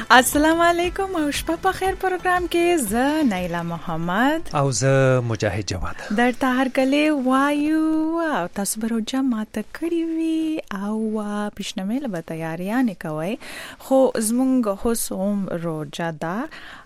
السلام علیکم او شپه په خیر پروګرام کې زه نیلا محمد او زه مجاهد جواد درته هرکله وایو او تاسو به روجه ماته کړی وي او پښنمه له تیاریانه کوي خو زمونږ هوسوم روجه دا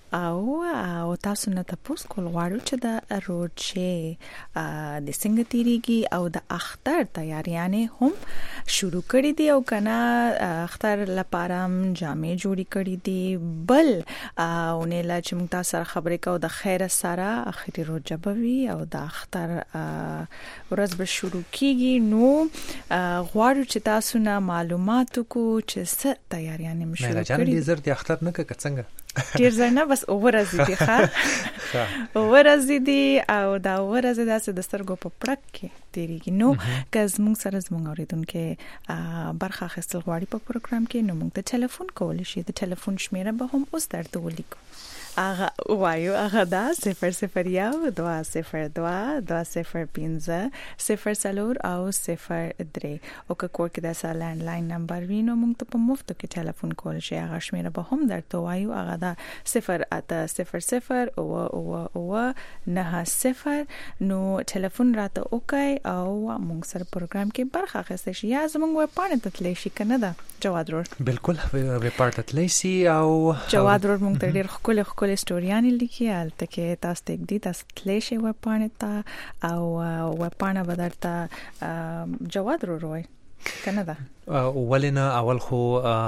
او تاسو نه تاسو کول غواړو چې د روجه د څنګه تیریږي او د اختر تیاریانه هم شروع کړی دی او کنه اختر لپاره جامې جوړی کړی دي بل او نه لا چې موږ تاسو خبرې کوو د خیر سره اخري روجه بوي او د اختر ورځ به شروع کیږي نو غواړو چې تاسو نه معلومات کو چې څه تیاریانه شروع کړی نه جان دې زر د اختر نه څنګه ډیر ځنه بس اورځي دي ښه اورځي دي او دا اورځي داسې د سترګو په پړک کې تیریږي نو کز موږ سره زموږ اوریدونکو برخه اخیستل غواړي په پروګرام کې نو موږ ته ټلیفون کولی شي د ټلیفون شمیره به هم اوس درته ولیکو اغه وایو اغه دا 001 202 205 0 او 03 او که کور کې د لینډ لاین نمبر وینو موږ ته په مفت کې ټلیفون کول شي اغه شمیره به هم درته وایو اغه دا 080 او 90 نو ټلیفون راته وکای او موږ سره پروګرام کې برخه اخیستل شي یا زموږ ویب پاڼه ته تللی شي کنه دا جواد رور بالکل ویب پاڼه ته تللی شي او جواد رور موږ ته ډیر خپل ستوریانې لیکي البته کې تاسو ته دې تاسو تللی شي ویب پاڼه ته او ویب پاڼه بدلته جواد رور وای کنه دا ولنه اول خو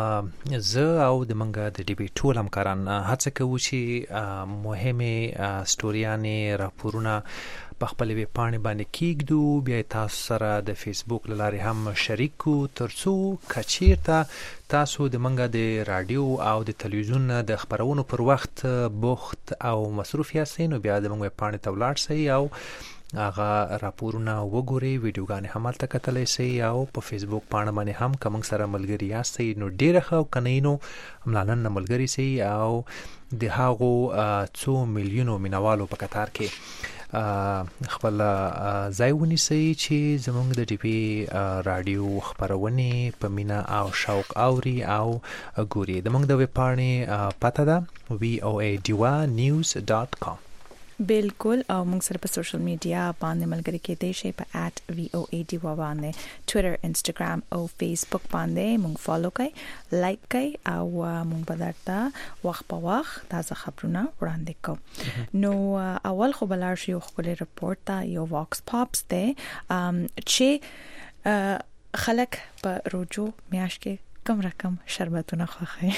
زه او د منګه د ډي بي ټول همکاران هڅه کوو چې مهمه ستوریانې راپورونه په خپل ویب پاڼه باندې کېږدو بیا تاسو سره د فیسبوک لارې هم شریک کو ترڅو کچیرته تاسو د منګه د رادیو او د تلویزیون د خبرونو پر وخت بوخت او مصروف یاستئ نو بیا د منګه ویب پاڼه ته ولاړ شئ او هغه راپورونه وګورئ ویډیوګانې هم تل کتلی شئ او په فیسبوک پاڼه باندې هم کوم سره ملګری یاستئ نو ډیره ښه کنینو ملانن ملګری شئ او د هغو 2 میلیونو مینوالو په قطار کې خپل ځای ونیسئ چې زموږ د ټي پی رادیو خبرونه په مینا او شوق اوري او ګوري د موږ د ویب پاڼې پته ده voadewa.news.com بالکل او موږ سره په سوشل میډیا باندې ملګری کېدای شي په @voadewa باندې ټوئیټر انستګرام او فیسبوک باندې موږ فالو کړئ لایک کړئ او موږ به درته وخت په وخت تازه خبرونه وړاندې کوو نو اول خو بلار شي خپل رپورت ته یو واکس پاپس ده چې خلک په روجو میاش کې کم رقم شربتونه خوخي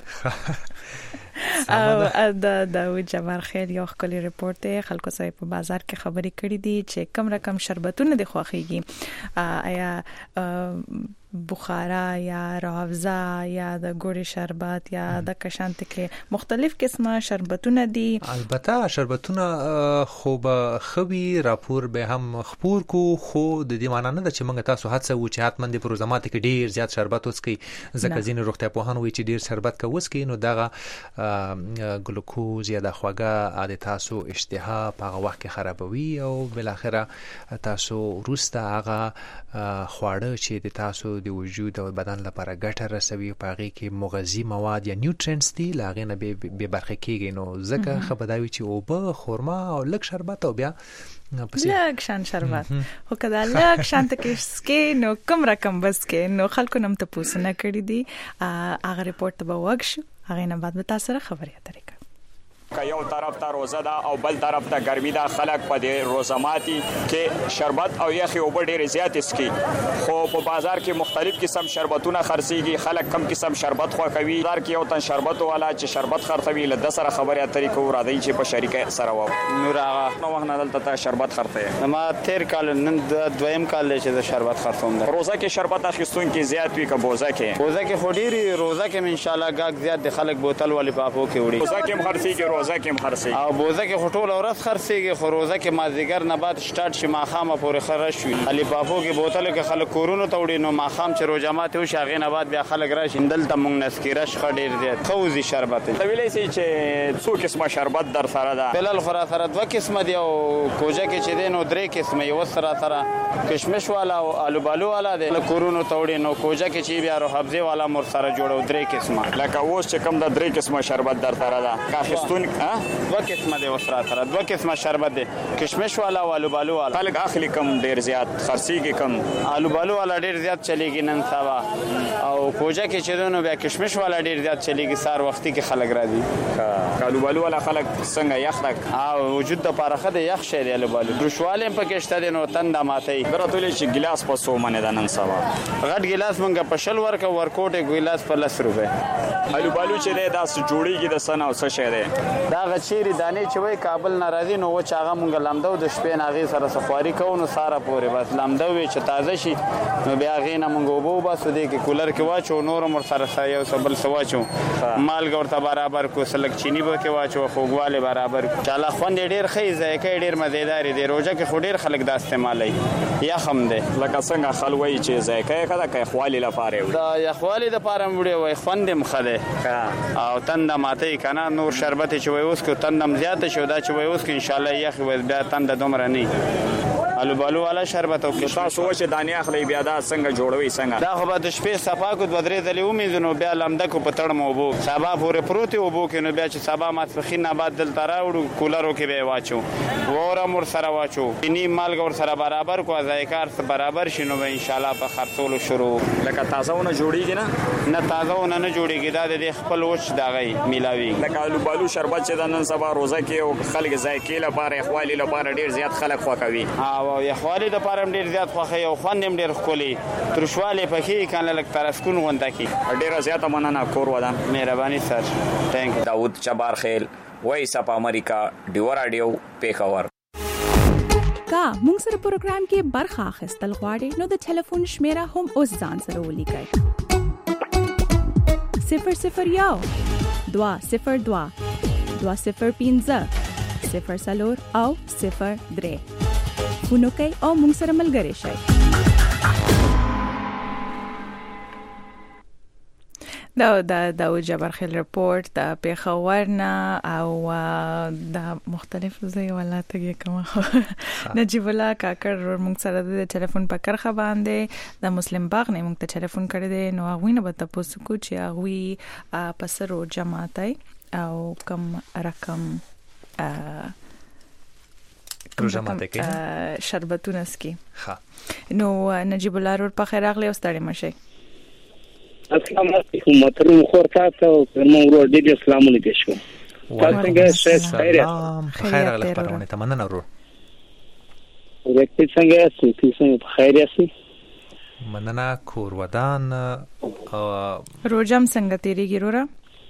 او د جبار خیر یو خپل رپورت خلکو سره په بازار کې خبرې کړې دي چې کم رقم شربتونه د خوخيږي آیا بخارا یا روافزا یا د ګوري شربت یا د کشانت کې مختلف قسمه شربتونه دي البته شربتونه خوب خوي راپور به هم خبر کو خو د دې معنی نه چې موږ تاسو هڅه و چې حتمن د پروزمات کې ډیر زیات شربت وڅکي ځکه ځین روغتیا په هان وي چې ډیر شربت کا وڅکي نو دغه ګلوکوز یا د خواږه د تاسو اشتها په وخت کې خرابوي او بل اخره تاسو روسته هغه خواړه چې د تاسو د وجود او بدن لپاره ګټه رسوي په هغه کې مغذي مواد یا نیوټرینټس دي لاغې نه به برخه کېږي نو ځکه خبرداوي چې او به خورما او لک شربت او بیا لک شان شربت خو کدا لک شان تکې سکې نو کم رقم بس کې نو خلکو نم ته پوښتنه کړې دي هغه رپورت به وښو هغه نه بعد به تاسو سره خبرې اترې کوي که یو طرف ته روزه ده او بل طرف ته ګرمي ده خلک په دې روزماتي کې شربت او یخي او ډېر زیات اسکي خو په بازار کې مختلف قسم شربتونه خرڅيږي خلک کم قسم شربت خو کوي بازار کې یو تن شربت والا چې شربت خرڅوي له سره خبرې اترې کوي را دی چې په شریکه سره و نور هغه نو وخت نه دلته شربت خرڅي ما تیر کال نن دویم کال چې د شربت خرڅوم روزه کې شربت اخیستون کې زیات وي که بوزه کې خو ډېری روزه کې ان شاء الله غاګ زیات د خلک بوتل والی پاپو کې وړي روزه کې خرڅيږي روزه کې هم خرڅي او بوزه کې خټول ورځ خرڅيږي خو روزه کې مازیګر نه بعد سٹارټ شي ماخامه پورې خرڅ شي علي پاپو کې بوتل کې خلک کورونو ته وړي نو ماخام چې روزمات او شاغې نه بعد بیا خلک راشي دلته مونږ نسکیرش خډیر دي خوځي شربت ویلې سي چې څو قسمه شربت در سره ده بلل خورا سره دوه قسمه دي او کوجه کې چې دي نو درې قسمه یو سره کشمش والا او آلو بالو والا دي کورونو ته وړي نو کوجه کې چې بیا روحبزه والا مر سره جوړو درې قسمه لکه اوس چې کوم د درې قسمه شربت در سره ده کاخستون دوه قسمه دي سره دوه قسمه شربت دي کشمش والا او آلو بالو والا خلک اخلي کم ډیر زیات خرڅيږي کم آلو بالو والا ډیر زیات چلیږي نن سبا او کوجه کې چې دونو بیا کشمش والا ډیر زیات چلیږي سار وختي کې خلک راځي آلو بالو والا خلک څنګه یخ راک او وجود د پارخه د یخ شې دی آلو بالو دروشواله په کې شته نو تنده ماتي درته چې ګلاس په 100 منه د نن سبا غټ ګلاس مونږه په شل ورکوټه ګلاس په 10 روپے آلو بالو چې دا جوړیږي د سنه او څه شه ده دا غچيري دانه چې وای کابل ناراضي نو و چاغه مونږ لامدو د شپې ناغي سره سفاری کوو نو ساره پورې بس لامدو وی چې تازه شي نو بیا غینه مونږ وبو بس دې کې کولر کې واچو نور مر سره یو سبل سواچو مال ګورته برابر کو سلک چینی به کې واچو خوګواله برابر چاله خوند ډیر خې ځکه ډیر مزیدار دي روزه کې خډیر خلک دا استعمالي یا خم ده لکه څنګه خلوي چې ځکه کده کې خوالي لپاره وي دا یا خوالي د پاره وړي وای خوندم خله او تند ماته کنا نور شربت چې وای اوس کو تندم زیات شو دا چې وای اوس کې ان شاء الله یخ وای بیا تند دومره نه آلو بالو والا شربت او تاسو چې دانی اخلي بیا دا څنګه جوړوي څنګه دا خو به د شپې صفا کو د درې ځلې ومیزنو بیا لمده کو په تړ مو بو صبا پورې پروتي وبو کې نو بیا چې صبا ماسپخین نه بعد دل تراوړو کولرو کې به واچو وره مر سره واچو نی مال ګور سره برابر کو ځایکار سره برابر شینو به ان شاء الله په خرڅولو شروع لکه تازهونه جوړیږي نه تازهونه نه جوړیږي دا د خپل وچ داغي میلاوي لکه آلو بالو شربت چې د نن سبا روزه کې او خلک ځایکې لپاره اخوالي لپاره ډیر زیات خلک خوښوي او یخوالي د پاره ډیر زیات خوښي او خوندم ډیر خولي ترشواله پکې کانه لک ترسکون غونډه کی ډیر زیات مننه کور ودان مهرباني سر ثانک داوود چبارخیل وایس اپ امریکا ډیو رادیو پیښور کا موږ سره پروګرام کې برخه اخیستل غواړئ نو د ټلیفون شمیره هم اوس ځان سره ولیکئ 001 202 205 0 او 03 فونو کوي او موږ سره ملګری شئ. دا جبرخیل رپورت د پیښور نه او د مختلف ځای ولایتونو کوم نجیب الله کاکر موږ سره د ټلیفون په کرخه باندې د مسلم باغ نه موږ ته ټلیفون کړی دی نو هغه نه به تاسو کو چې هغه پسرو جماعتای او کم رقم روزماته کې شربتونه سکي نو نجیب الله ور په خیر اغلی او ستړي مشه. السلام علیکم محترم خور تاسو موږ ورو دې اسلام علیکم. سلام خیر الله پرونه تمنه ورو. ورته څنګه په خیر یاست؟ مننه کور ودان روزم څنګه تیریږي ورو؟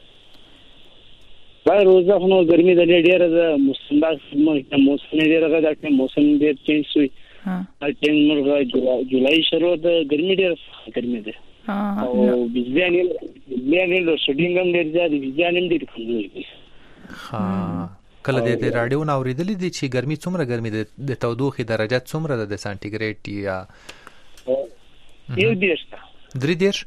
باید روزه خو ګرمي د ډیره د موسم ډیره غدا موسم ډیر چینج شوی چې موږ جولای شروع د ګرمي ډیره ګرمي ده او بيځانې له شډینګم ډیر زیات بيځانې ډیر کمزوري دي. کله د رادیو نو اوریدلې دي چې ګرمي څومره ګرمي ده د تودوخه درجه څومره ده د سانتیګریډ یا یو دیرش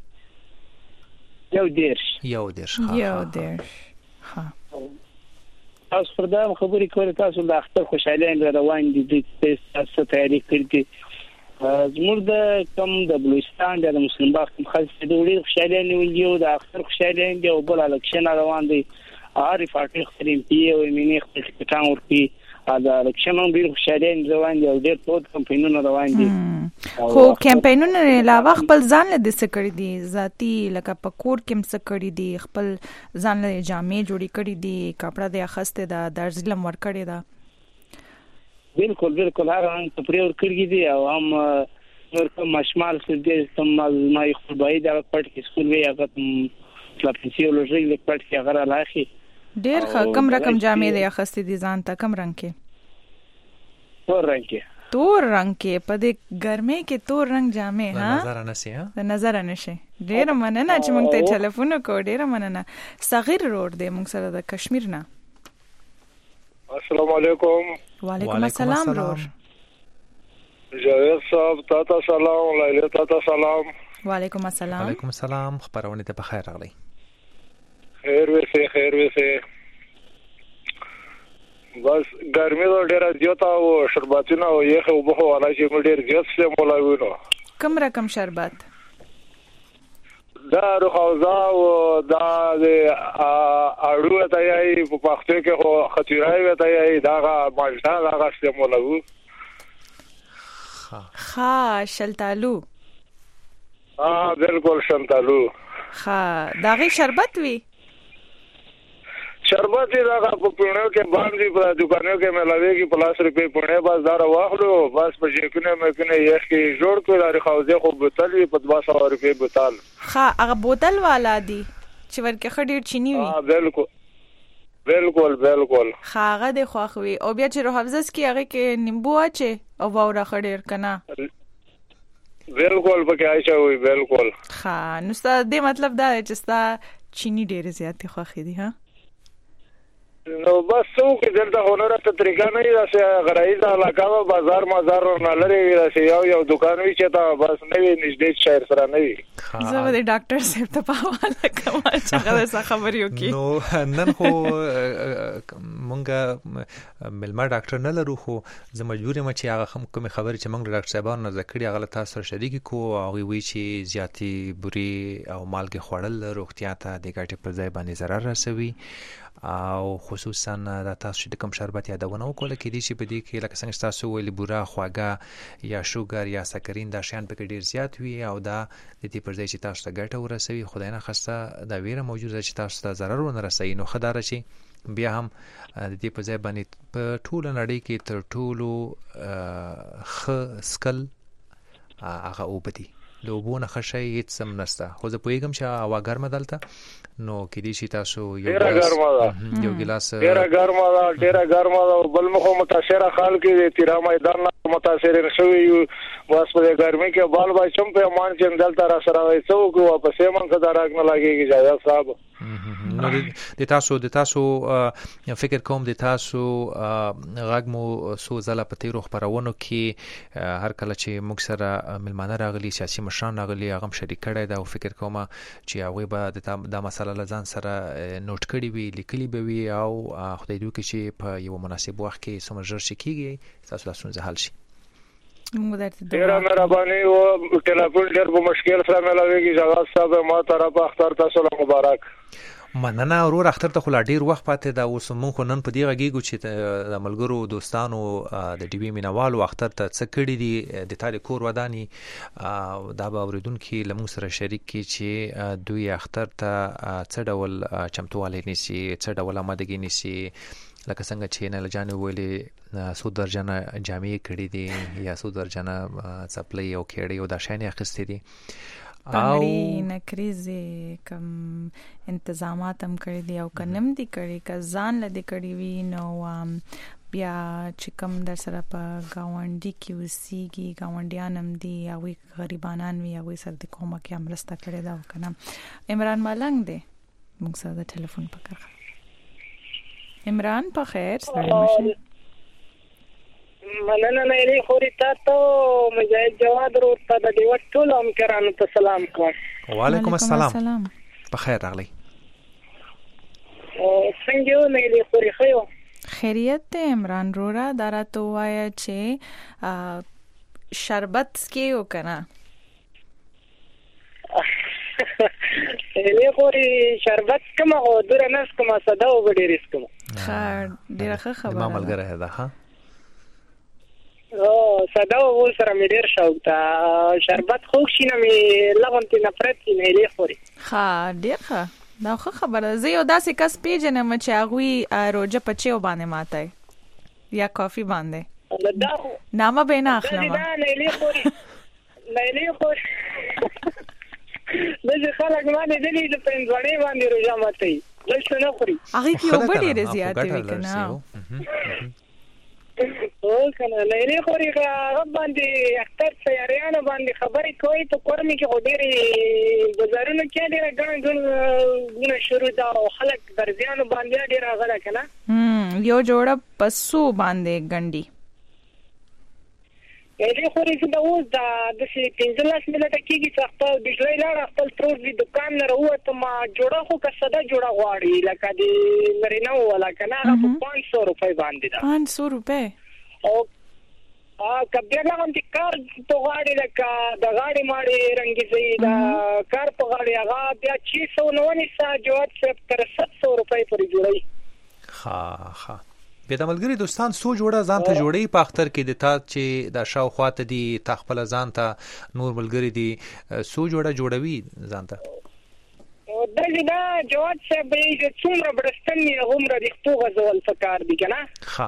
ها تاسو پر دا خبرې کولې تاسو د اختر خوشاله روان دي د تاسو تیاری کړی زموږ د کم د بلوچستان د مسلم باغ خلک د ډېر خوشاله نیولې او د اختر خوشاله دي او بل الکشن روان دي عارف اټل خریم پی او مینه خپل کټان ورکی دا الکشن هم ډېر خوشاله روان دي او ډېر ټول کمپاینونه روان دي خو کمپاینونه علاوه خپل ځان له د سکړې دي ذاتی لکه پکور کې سکړې دي خپل ځان له جامې جوړې کړې دي کپڑا د اخسته د درځلم ور کړې ده بالکل هغه هم تپری ور کړی دي او هم نور کوم مشمال څه دي کوم ما خپل بای دا پټ کې سکول وی هغه لا فزیولوژي د پټ کې هغه راخي ډېر کم رقم جامې د اخسته دي ځان ته کم رنگ کې تور رنگ کې په دې ګرمۍ کې تور رنگ جامې د نظر نشي ډېر مننه چې موږ ته ټلیفون کو ډېر مننه صغیر روډ دی موږ سره د کشمیر نه السلام علیکم. وعلیکم السلام رور. جاوید صاحب تاسو سلام. لایله تاسو سلام. وعلیکم السلام. وعلیکم السلام. خبرونه ته په خیر راغلی. خیر وسه. بس ګرمي ډیره زیاته او شربتونه او یخ او بخو ولا چې ډیر زیات څه مولاوینو. کوم رقم شربت؟ دا روحوزا او دا اړو ته یې په پښتو کې خو خطرای وته یې دا ماجدا دا څه مولاو. شلتالو. بالکل شلتالو. داغه شربت وی. شربت دا په پونه کې باندې په دکانونو کې ملاويږي په 100 روپے پونه بس دا واخلو بس په ځکه مې کنه یې کې جوړ کړل لري خوځه خو بوتل په 200 روپے بوتل. هغه بوتل والا دی چې ورکه خډیر چيني وي. بالکل. هغه د خوخوي او بیا چې روحافظس کې هغه کې نیمبو اچي او باور خډیر کنه. بالکل پکې آیشوي بالکل. نو ستاسو د مطلب دا چې ستاسو چيني ډېر زیات خوخي دي ها. نو بس څوک دلته هنر ته طریقه نه راځي غرایزه علاقه بازار نه لري راځي یو دکان وی چې تا بس نه وي نږدې شهر سره نه وي. زه به د ډاکټر صاحب ته پاواله کوم چې هغه څه خبرې وکي. نو نن خو مونږه ملما ډاکټر نه لرو خو زه مجبور یم چې هغه کوم خبرې چې مونږ ډاکټر صاحبانو نه ذکرې هغه تاسو سره شریک کو او وی چې زیاتی بوري او مالګه خوړل روغتیا ته د ګټې پر ځای باندې ضرر رسوي او خصوصا د تاسو د کوم شربت یادونه وکړه کې دي چې په دې کې لکه څنګه تاسو ویلي بوره خواږه یا شوګر یا سکرین دا شیان په کې ډیر زیات وي او دا د دې پر ځای چې تاسو ته ګټه ورسوي خدای نه خسته دا ویره موجوده چې تاسو ته ضرر ونه رسوي نو خدای راشي بیا هم د دې په ځای باندې په ټول نړۍ کې تر ټولو سکل هغه وبدي د وبونه خشي هیڅ سم نشته خو زه پوهیږم چې هوا ګرمه دلته نو کې دي چې تاسو یو ګلاس ډیره ګرمه ده بل مخه متاثر خلک دي تیرا میدان متاثر شوی واس په ګرمي کې بال بچم په مان چې دلته را سره وای څوک واپس یې من خدای راګ نه لګيږي جایا صاحب. نو د تاسو فکر کوم د تاسو غږ مو سو زله په تیرو خبرونو کې هر کله چې موږ سره ملمانه راغلي سیاسي مشران راغلي هغه شریک کړي دا او فکر کوم چې هغه به د مسله لزان سره نوٹ کړي وي لیکلي به وي او خدای دې وکړي چې په یو مناسب وخت کې سمجر شي کیږي تاسو لاسونه حل شي. ډیر مهرباني او ټلیفون ډیر په مشکل سره ملاويږي جواب صاحب ما طرف اختر تاسو مبارک. مننه ورور اختر ته خلا ډیر وخت پاتې دا اوس مونږ نن په دې غږیږو چې د ملګرو دوستانو د ټي وي مینوالو اختر ته څه کړی دي د تاریخ کور ودانی دا به اوریدونکو لمو سره شریک کی چې دوی اختر ته څه ډول چمتووالی نیسي څه ډول آمادګي نیسي لکه څنګه چې نه لجانې ویلې سو درجنه جامې کړې دي یا سو درجنه چپلې او کېړې او دا شانې اخستې دي پنګړي نکریزه کم انتظامات هم کړی دی او کنم دی کړی ک ځان لدی کړی وی نو بیا چې کم در سره په گاونډي کې وسیږي گاونډیان هم دي او غریبانان وی او سر د کومه کې امرسته کړی دا وکنه. عمران ملنګ دی موږ سره د ټلیفون پکړه. عمران په خیر سلام شه. مننه نه خوري تاسو مجاهد جواد ورته د دې ټول امکرانو ته سلام کوم. وعلیکم السلام. په خیر راغلی. څنګه نه خوري خيو خیریت ته عمران رورا دراته وایا چې شربت کیو کنه له خوري شربت کومه او درنس کومه صدا او ډیرس کومه ډیره خبره ما ملګری ده ها صدا او سره مې ډیر شوق تا شربت خو شینه مې لغونتي نفرت نه لې خوري ډیر دا خبره زه یو داسې کس پیژنم چې هغه روزه پچیو باندې ماتای یا کافی باندې نامه به نه اخلم نه لې خوري دغه خلک باندې د دې په انځورې باندې روزه ماتای دلته نه خوري هغه کې یو ډېر زیات وي کنه او کنه لې خوري هغه باندې اکثر سیاریانو باندې خبرې کوي ته کورمې کې ډېری بازارونو کې ډېر غن شروع دا او خلک درځيانو باندې ډېر غلا کنه یو جوړه پسو باندې ګنډي دې خوري چې دا اوس د 15 منټه کېږي چې خپل بجلی لار خپل ترور دی دکان نه راوته ما جوړه خو کسده جوړه غواړي لکه دې مرینه ولا کنه په 500 روپۍ باندې دا 500 روپۍ او کبه لغون دي کار په غاړي لکه د غاړي ماړي رنگي زي دا کار په غاړي هغه بیا 690 سا جوړ تر 700 روپۍ پورې جوړي ها به د ملګری دوستان سو جوړه ځان ته جوړي په اختر کې د تا چې د شاوخوا ته دي تخپل ځان ته نور ملګری دي سو جوړوي ځان ته دا جواد صاحب یې څومره برستنی عمر د خپل غزول فکر دي کنه ها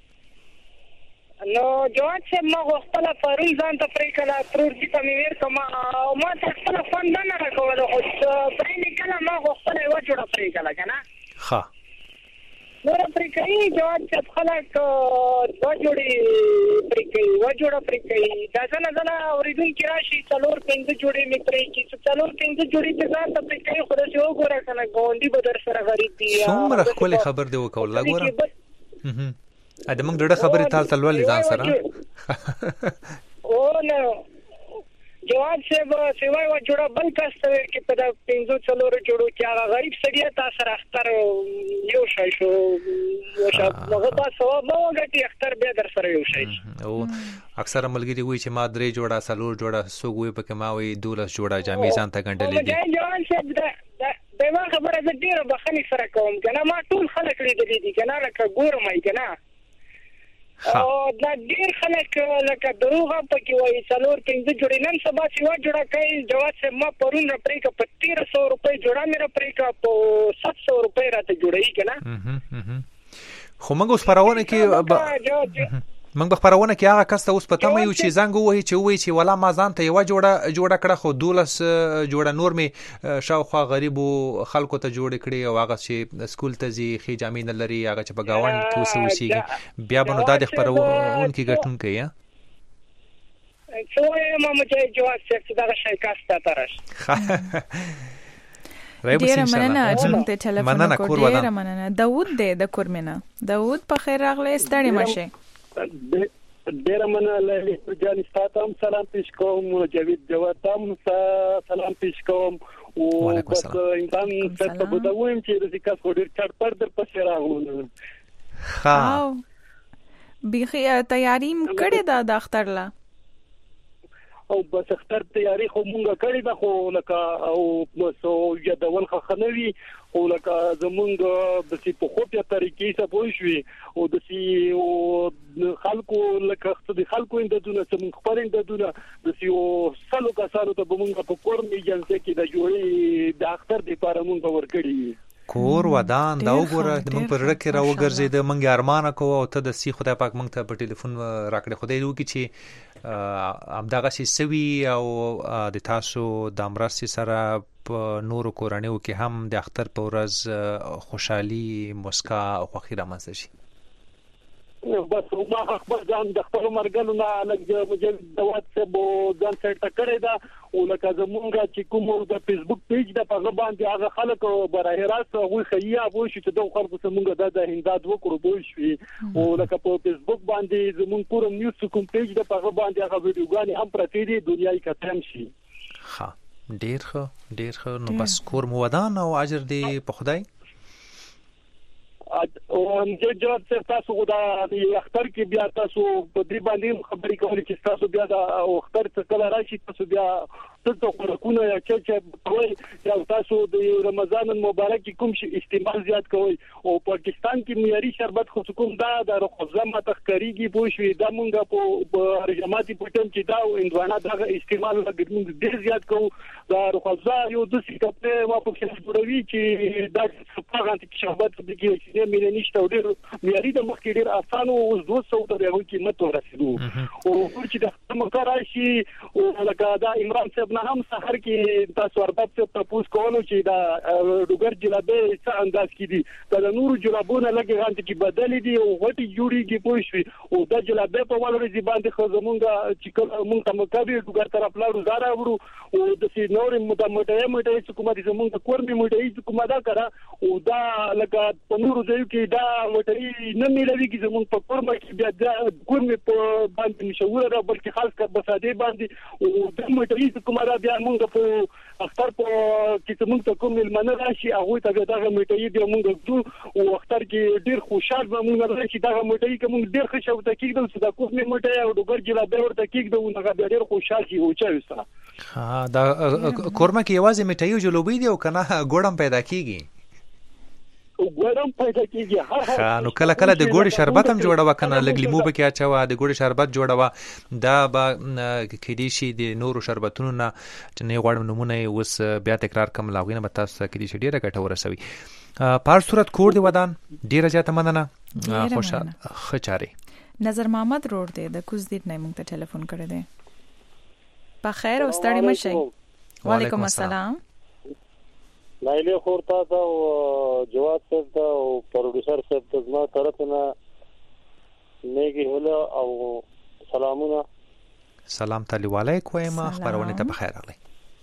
نو جواد صاحب ما خپل فارون ځان ته پرې کړه ترور دي په میر کما ما خپل فن نه راکول خو پرې نه کله ما خپل یو جوړه پرې کړه کنه ها نور پرې کوي جواد صاحب خلک وجوړي پرې کوي دا څنګه اوریدونکو راشي څلور پنځه جوړې مې پرې کی څلور پنځه جوړې ته ځان ته پرې کوي خو دا یو ګوره کنه ګوندې به در سره غریب دي څومره خپل خبر دی وکول لا ګوره ا د موږ ډېر خبرې تال تلول ځان سره او نو جواد صاحب سیوای و جوړه بل کاستو کې په دا 500 جوړو چې هغه غریب سړی تاسو سره اختر یو شای شو هغه تاسو مو غټي اختر به در سره یو شای او اکثر ملګری وایي چې ما درې جوړه سلور جوړه سوګوي پکې ما وایي 12 جوړه جامې ځان ته ګنډلې دي جواد صاحب دا ما خبره ده ډیره بخنی سره کوم کنه ما ټول خلک لیدلې دي کنه لکه ګورم ای کنه او دا ډیر خلک لکه دروغ پکې وایي څلور پنځه جوړې نن سبا چې و جوړه کوي جواد صاحب ما پرون رپرې کا 1300 روپۍ جوړه مې رپرې کا په 700 روپۍ راته جوړې کنه خو موږ اوس پرونه کې موږ په خبرونه کې هغه کس ته اوس پته مې یو چې زنګ وایي چې ولا ما ځان ته یو جوړه کړه خو 12 جوړه نور مې شاوخوا غریبو خلکو ته جوړ کړي او هغه چې سکول ته ځي خې جامې نه لري هغه چې په گاوند کې وسوسیږي بیا بنو د خبرون کې ګټون کوي څو ما مجھے جواب څه دا شي کاسته ترش ډیر مننه چې موږ ته ټلیفون وکړ ډیر مننه داوود دې د کورمنه داوود په خیر راغلی ستړي مشه ډیر مننه له جان ستاسو سلام پیش کوم جاوید جواد تام سلام پیش کوم او بس انسان څه په دویم چې د ذکر خو ډیر چټ پر در پسې راغلو ها بيخي تیاری کړې ده د اختر لا او بس اختر تیاری خو مونږه کړی دا خو لکه او سو یادول خنوي او لکه زمونږ د سی په خوبه طریقې څخه پوښوي او د سی خلکو لکه د خلکو اندونه څنګه خبرین دونه د سی او سلو کسانو ته مونږه په کورن ایجنسي کې د جوړي د اختر د لپاره مونږ ورکړي کور ودان دا وګوره د موږ پر رکه را وګرځي د موږ ارمانه کو او ته د سی خدای پاک موږ ته په ټلیفون راکړي خدای دې وکړي چې امداغه شي سوي او د تاسو د امرسي سره په نورو کورانیو کې هم د اختر په ورځ خوشحالي مسکا او خوښي رامنځته شي بس ما خپل ځان د خپل مرګلو نه لږ مجلد د واتساپ ځان سره ټکرې دا او لکه زمونږ چې کوم د فیسبوک پیج د په باندې هغه خلک براه راست وي خیا وو چې د خلکو څنګه د هنداد وکړو بو شي او لکه په فیسبوک باندې زمونږ پورم نیوز کوم پیج د په باندې هغه ویډیوګانې هم پرته دي دنیاي کتم شي ها ډیر ښه نو بس کور مو ودان او اجر دی په خدای او جواب تاسو دا اختر کې بیا تاسو په دې باندې خبرې کولې چې تاسو بیا د اختر څخه کله راشي تاسو بیا تاسو خلکونه یا چې کوي یا تاسو د رمضان مبارک کوم شي استعمال زیات کوي او پاکستان کې معیاري شربت خو کوم دا د رخصه متخکریږي بوشوي د مونږه په رجماتي پټم چې دا اندوانه د استعمال لګډون ډیر زیات کوو دا رخصه یو د سکته ما په کې جوړوي چې دا څنګه چې شربت کې مې نشته ډیر معیاري د مخ کې ډیر اسانه او 200 د یو قیمت ورسېدو او چې د مکرای شي او لکه دا عمران صاحب نه هم سحر کې تاسو ورته جواب ته تاسو کوو چې دا ډوګر جلابه څه انداز کې دي دا نور جلابونه لګي غانت کې بدل دي او غټي جوړيږي پوښوي او دا جلابه په والو دي باندې خزمونګه چې موږ ته مکابي ډوګر طرف لاړو زارا ورو او د سي نور مټه چې کومه دي زمونږ کورمي مټه چې کومه دا کړه او دا لکه په نور ځای کې دا مټه نه ملوي چې زمونږ په کورمه کې بیا دا کورمي په باندې مشوره ده بلکې خاص کر بساده باندې او د مټه چې کومه دا بیا موږ په اختر په کې موږ ته کوم ملمنه راشي هغه ته دا مټه دی موږ او اختر کې ډیر خوشاله به موږ راشي دا مټه کې موږ ډیر خوشاله کېږو چې دا کومه مټه او ډوګر جلابه ورته کېږو نو ډیر خوشاله شي او چا وسه ها دا کورما کې یوازې میټایو جلوبي دی او کنه ګوړم پیدا کیږي ګوړم پیدا کیږي ها نو کله کله د ګوړې شربت هم جوړوا کنه لګ لیمو به کې اچوا د ګوړې شربت جوړوا دا به کې دي شي د نورو شربتونو نه چې نه غواړم نمونه اوس بیا تکرار کوم لاغینه به تاسو کې دي ډیره ګټه ورسوي په صورت کور دی ودان ډیره زیاته مننه خوشاله خچاري نظر محمد روډ دی د کوز دیت نه موږ ته ټلیفون کړی دی په خیر او ستړي مشي وعلیکم السلام نایله خورتا ته او جواد صاحب ته او پروډوسر صاحب ته ما طرفنا نیکی هله او سلامونه سلام تعالی علیکم خبرونه ته بخیر راغلی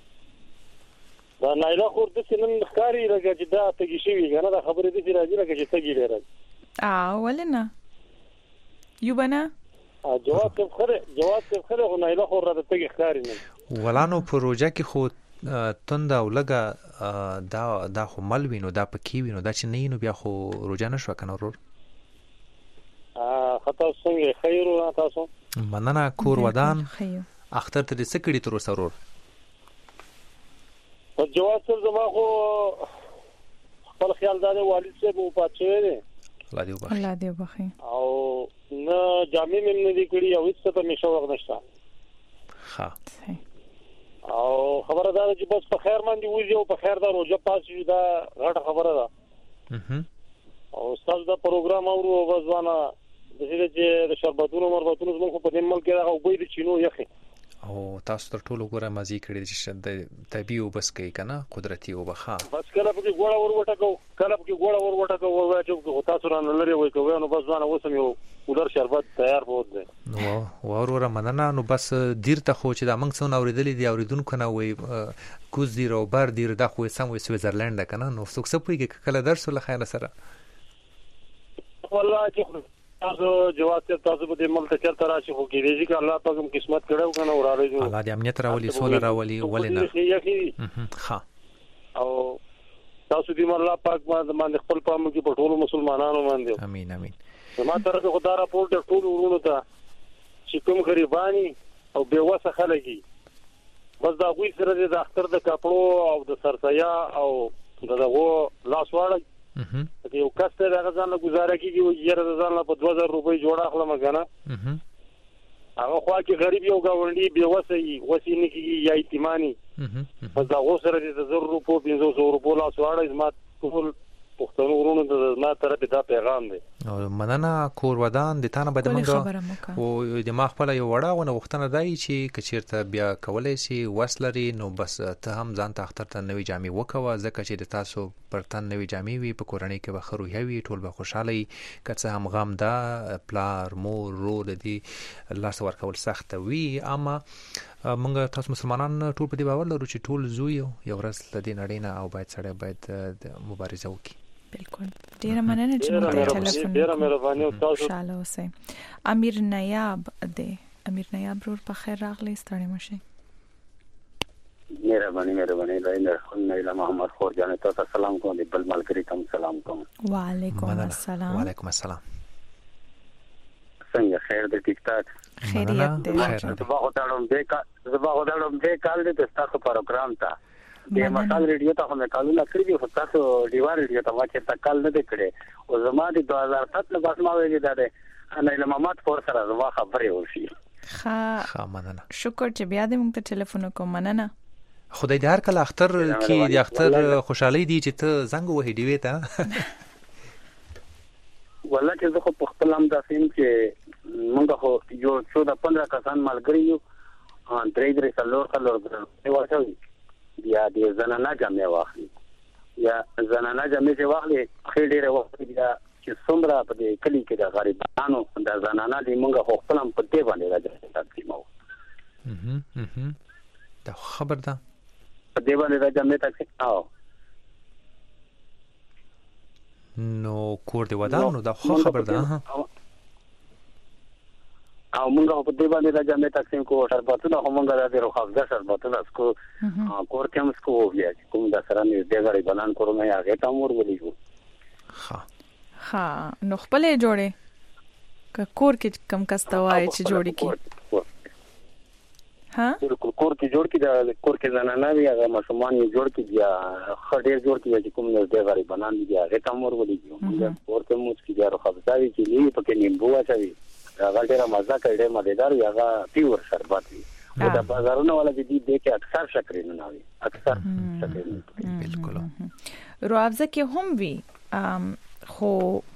دا نایله خورتا سنن ښکاری راګه چې دا تګی شي کنه دا خبره دې راځي راګه چې تګی لري ولنه یوبنا جواب خره او نایله خور را ته ښکاری نه ولانو پروژه کې خو تند او لګه دا خو مل وینو دا پکې وینو دا چې نه وینو بیا خو روزانه شو کنه ورور خطا څنګه خیر او تاسو مننه کور ودان اختر ته دې سکړی تر وسرور په جواب سره زما خو خپل خیال دار والد صاحب او پاتې دي الله دې وبخي او نه جامع مې نه دي کړی او هیڅ ته مې شو وغ نشته ها او خبردار چې بس په خیر باندې وځي او په خیر دا روزه پاسې دا غټه خبره ده او استاد دا پروګرام اورو وځوانه د دې چې شربتونو مربتونو زموږ په دې ملک کې راغو به د چینو یخي او تاسو تر ټولو ګوره مزي کړی چې طبي او بس کوي کنه قدرتي او بخا بس کله په ګوړه ور وټکو وای چې تاسو را نه لري وای کوي نو بس ځان اوسم یو ودر شربت تیار بوت دی نو ورور مننه نو بس دیر ته خو چې دا موږ څونه اوریدلې دی اوریدونکو نه وای کوز دی رو بر دی دا خو سم وای سویزرلند کنه نو څوک څه پویږي کله درس له خیر سره والله چې تاسو جواب ته تاسو په دې ملک چرته راشي خو کې دې چې الله تاسو قسمت کړو کنه وراره الله دې امنیت راولي سول راولي ولنه ها او تاسو دې الله پاک باندې خپل پام کې په ټولو مسلمانانو باندې امين امين زما طرف خدای را پورته ټول ورونو ته چې کوم غریبانی او بیوسه خلګي بس دا غوي سره د اختر د کپړو او د سرسیا او دغه لاس واړه یو کس ته هغه ځان له گزاره کیږي او یره ځان له په 2000 روپۍ جوړه اخلم کنه هغه خو کې غریب یو گاونډي بیوسه وسی نه کیږي یا ایتمانی بس دا غو سره د 1000 روپۍ 500 روپۍ لاس واړه زما ټول پښتنو ورونو د ما طرف ته پیغام دی او مننه کور ودان د تانه بده منګه او د ما خپل یو وړه ونه وختنه دی چې کچیرته بیا کولای شي وسلري نو بس ته هم ځان ته اختر ته نوې جامې وکوه ځکه چې د تاسو پرتن نوې جامې وي په کورنۍ کې به خروي وي ټول به خوشاله وي کڅه هم غم دا پلار مور رود دی الله سوار کول سخت وي اما موږ تاسو مسلمانان ټول په دې باور لرو چې ټول زوی یو ورځ لدې نړۍ نه او باید سره باید مبارزه وکړي بالکل ډیره مننه چې موږ ټلیفون ډیره مهرباني او تاسو خوشاله اوسئ امیر نیاب دې امیر نیاب ورور په خیر راغلی ستړي مشي مهرباني نه محمد خور جان ته سلام کوم دی بل ملګری ته سلام کوم وعلیکم السلام وعلیکم السلام څنګه خیر دې ټیک ټاک خیریت دې زبا غوډم دې کال دې تاسو پروګرام ته د مشال ریډیو ته هم کالو نه کړی خو تاسو دیوار ریډیو ته واچې تا کال نه کړی او زما د 2007 نه بس ما ویل دا ده انا له محمد فور سره زما خبرې وشي ښه مننه شکر چې بیا دې موږ ته ټلیفون کوم مننه خدای دې هر کله اختر کې د اختر خوشحالي دي چې ته زنګ وهې دی وته والله چې زه خو په خپل هم دا فهم چې موږ خو یو 14-15 کسان ملګری یو درې څلور ورځې بیا د زنانه جامې واخلي یا زنانه جامې چې واخلي خې ډېر وخت بیا چې څومره په دې کلی کې د غریبانو د زنانه د موږ خپل هم په دې باندې راځي تقسیمو دا خبر ده په دې باندې د جامې تقسیم نو کور دی ودانو دا خبر ده او موږ په دې باندې د جامې تقسیم کوو شربتونه موږ د روخافزه شربتونه اسکو کور کې هم سکو بیا کوم د سره نه د غریبانان کورونه یا هغه ته مور ولېږو ها نو خپل جوړې کور کې کم کستوای چې جوړې کی ها کور کې جوړ کی د کور کې زنانه وی هغه مشمان یې جوړ کی بیا خډیر جوړ کی چې کوم د غریبانان دي هغه ته مور ولېږو موږ کور کې موږ کې د روخافزه وی چې لې پکې نیمبو اچوي هغه ډیره مزه کوي ډیره مزیدار وي هغه پیور شربت وي او د بازارونو والا دي کې اکثر شکرینه نه وي اکثر شکرینه بالکل روافزه کې هم وي خو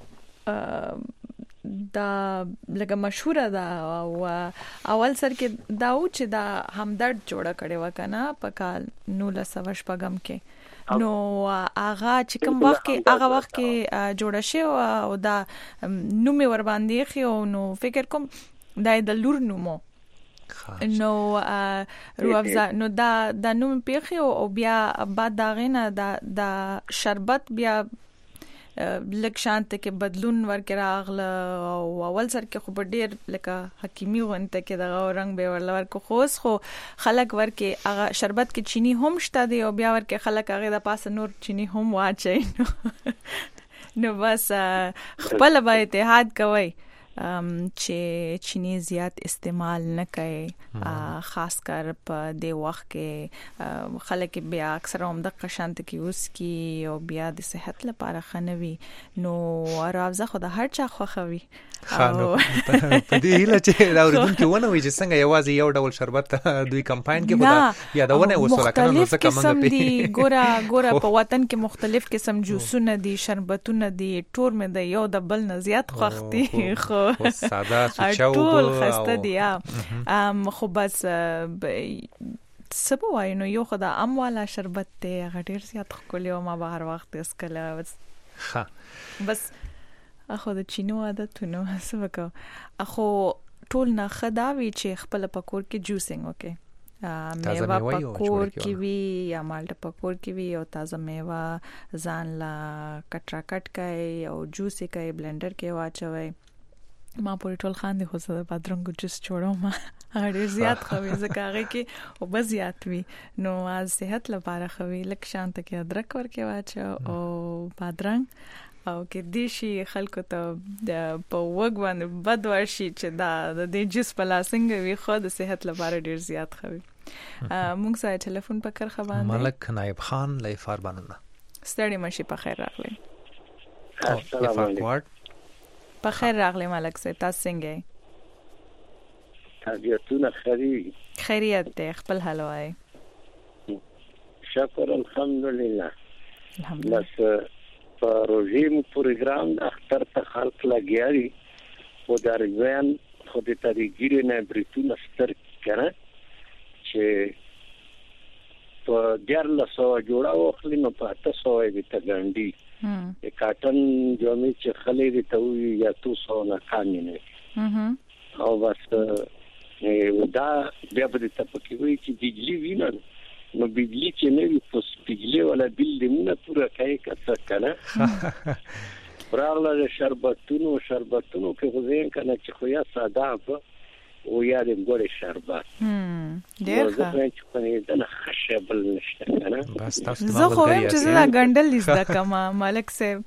دا لکه مشهوره ده او اول سر کې دا و چې دا همدرد جوړه کړي وکنه په کال 1900 شپږم کې نو هغه چې کوم وخت کې هغه وخت کې جوړه شي او دا نوم ور باندې خي او نو فکر کوم دای د لور نومو نو روافزه نو دا نوم پیخي او بیا بعد دا غینه دا شربت بیا لک شانت کې بدلون ورکړه اغله او اول سر کې خو ډیر لکه حکیمی وانته کې دغه رنگ به ورل ورکو خوس خو خلک ورکه هغه شربت کې چینی هم شته دی او بیا ورکه خلک هغه د پاسه نور چینی هم واچي نو بس خپل به اتحاد کوي چې چینی زیات استعمال نه کوي خاص کر په د وخت کې خلک بیا اکثر هم د قشانت کې اوس کې او بیا د صحت لپاره خنوي نو روافزه خو د هر چا خوخوي خانو په دې هله چې راوړون کې ونه وي چې څنګه یوازې یو ډول شربت دوی کمپاین کې بودا یادونه وسوله کنه نو څه کومه دي ګوره په وطن کې مختلف قسم جوسونه دي شربتونه دي ټور مې د یو د بل نه زیات خوختي خو ساده سوچاو ټول خسته دي خو بس سبو وای نو یو خدا ام والا شربت ته غډیر زیات خولي او ما بهر وخت اسکله بس اخو د چینو عادتونه سبکو اخو ټول نه خداوي چې خپل پکور کې جوسینګ وکي میوه پکور کې وی یا مالټه پکور کې وی او تازه میوه ځان لا کټرا کټ کای او جوس کای بلندر کې واچوي ما پوری ټول خاندي خو زه بادرنګ جوس جوړوم هغه زیات خوي ځکه هغه کې او بزیات وی نو از صحت لپاره خوي لک شانت کې ادرک ورکې واچو او بادرنګ او کې دیشي خلکو ته په وګ باندې بد ورشي چې دا د دې جس په لاسنګ وی خو د صحت لپاره ډیر زیات خوي مونږ سره ټلیفون په کر خبر ملک نائب خان لایفار بنونه ستړي مشي په خیر راغلی السلام علیکم په خیر راغلی ملک سه تاسو څنګه طبیعتونه خیریت ده خپل حال وای شکر الحمدلله پروژې پروګرام د اختر ته خلق لګیاري او درځان خو د تاریخي نه بریتونه ستر کړه چې په 1400 جوړه وخلی نو په 800 د تګنډي د کاټن جومي چې خلې د توي یا 200 نه کامې نه او بس دا بیا په دې تپکې وي چې بجلی ویني نو بجلی چې نه وي پس بجلی ولا بل دمونه پورا کوي کڅ کنه پرالله شربتونو کې خو ځین کنه چې خو یا ساده او یا د ګوري شربت ډېر ښه چې په دې خشبل نشته کنه بس تاسو زه خو هم چې زه غندل لیسته کما مالک صاحب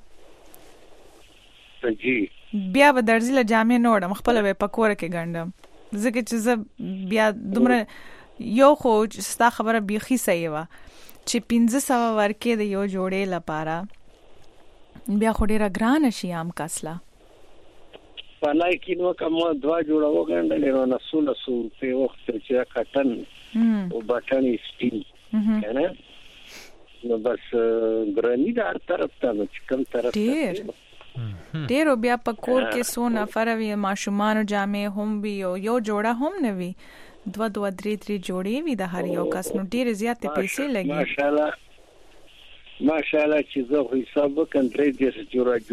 جی بیا به درځي له جامې نوړم خپل به پکوړه کې غندم ځکه چې زه بیا دومره یو خو ستا خبره بیخي صحیح و چې 1500 ورکې د یو جوړې لپاره بیا خو ډیره ګران شي عام کاسلا پلای کینو کوم دوا جوړه وګڼل نو نسونه سو په وخت چې کټن او بټن سټیل کنه نو بس ګرانی د هر طرف ته کوم طرف ډیرو بیا په کور کې سو نفر وی ماشومان جامې هم وی او یو جوړه هم نه وی 2-3 جوړې وي د هر یو کس نو ډېر زیات پیسې لګي ماشاءالله چې زه حساب وکم 3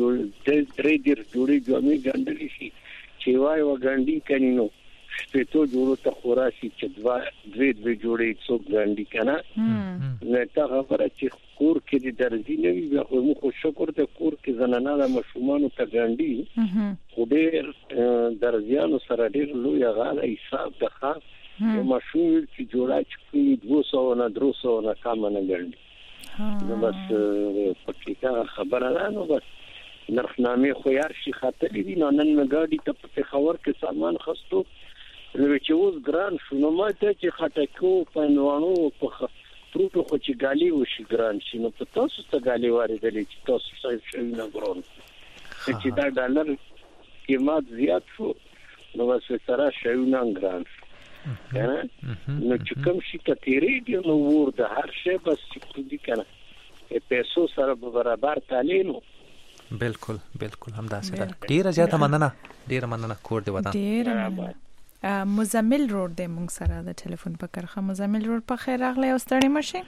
جوړې جامې ګنډلې شي چې وای و ګنډي کینو شپېتو جوړو ته خوراشي چې 2 جوړې څوک ګنډي کنه نه تا خبره چې کور کې د درځي نه وي خو موږ شکر ته کور کې زنانه د مشومانو ته ګنډي خو ډېر درځيانو سره ډېر لوی غاړه حساب ده او مشوم چې جوړه چې 200 نه 300 نه کم نه ګنډي نو بس پکې خبره ده نو بس نرخنامه خو یار شي خاطر دي نن مګاډي ته په خبر کې سامان خستو نو چې اوس ګران شو نو ماته چې خټکو پنوانو په پروتو خو چې غالي وشي ګران شي نو په تاسو ته غالي واردلې چې تاسو شي نه ګران چې دا ډالر قیمت زیات شو نو بس سره شي نه ګران نو چې کوم شي ته تیریږي نو ورته هر شی بس چې دي کنه پیسو سره برابر تعلیم بالکل همداسې ده. ډیره زیاته مننه کور دی وطن. ډیره مننه. مزمل روډ د مونږ سره د ټلیفون په کرخه. مزمل روډ په خیر راغلی او ستړي مشي.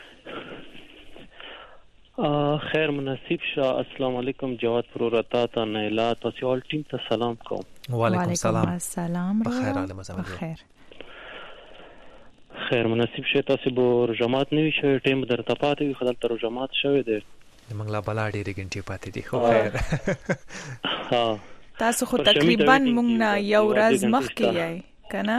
خیر مناسب شه. السلام علیکم جواد پرورتا ته نیلا تاسو ټول ټیم ته سلام کوم. وعلیکم السلام. بخیر حال مزمل. خیر مناسب شه. تاسو به رجمات نه شي ټیم درته پاتې وي خدای تر رجمات شوی دی. منګلا بلا ډېرې غنټې پاتې دي. خو خیر. تاسو خو تقریبا مونږ نه یو ورځ مخکې یې کنه.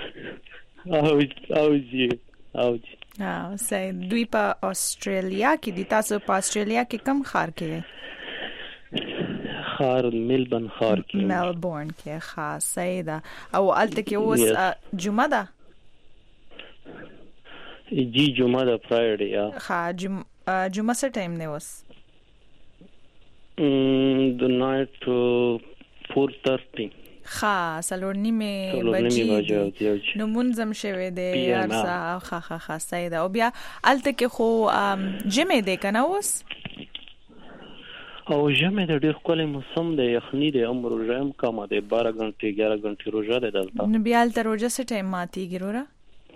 او جی سې دوی په استرالیا کې دي. تاسو په استرالیا کې کوم ښار کې یې؟ ښار ملبورن ښار کې. ملبورن کې خاص ده. او الته کې اوس جمعه ده. جی جمعه ده فرایډے یا. جمعه څه ټایم نه وس؟ the night 4:30 سالور نیمه بجې نو منظم شوه دی ارسا سید او بیا الته کې خو جمعه دی کنه اوس او جمعه د ډېر کولې موسم دی یخنی دی عمر روزم کم دی 12 غنټې 11 غنټې روزه ده دلته نو بیا الته روزه څه ټایم ماتي ګرورا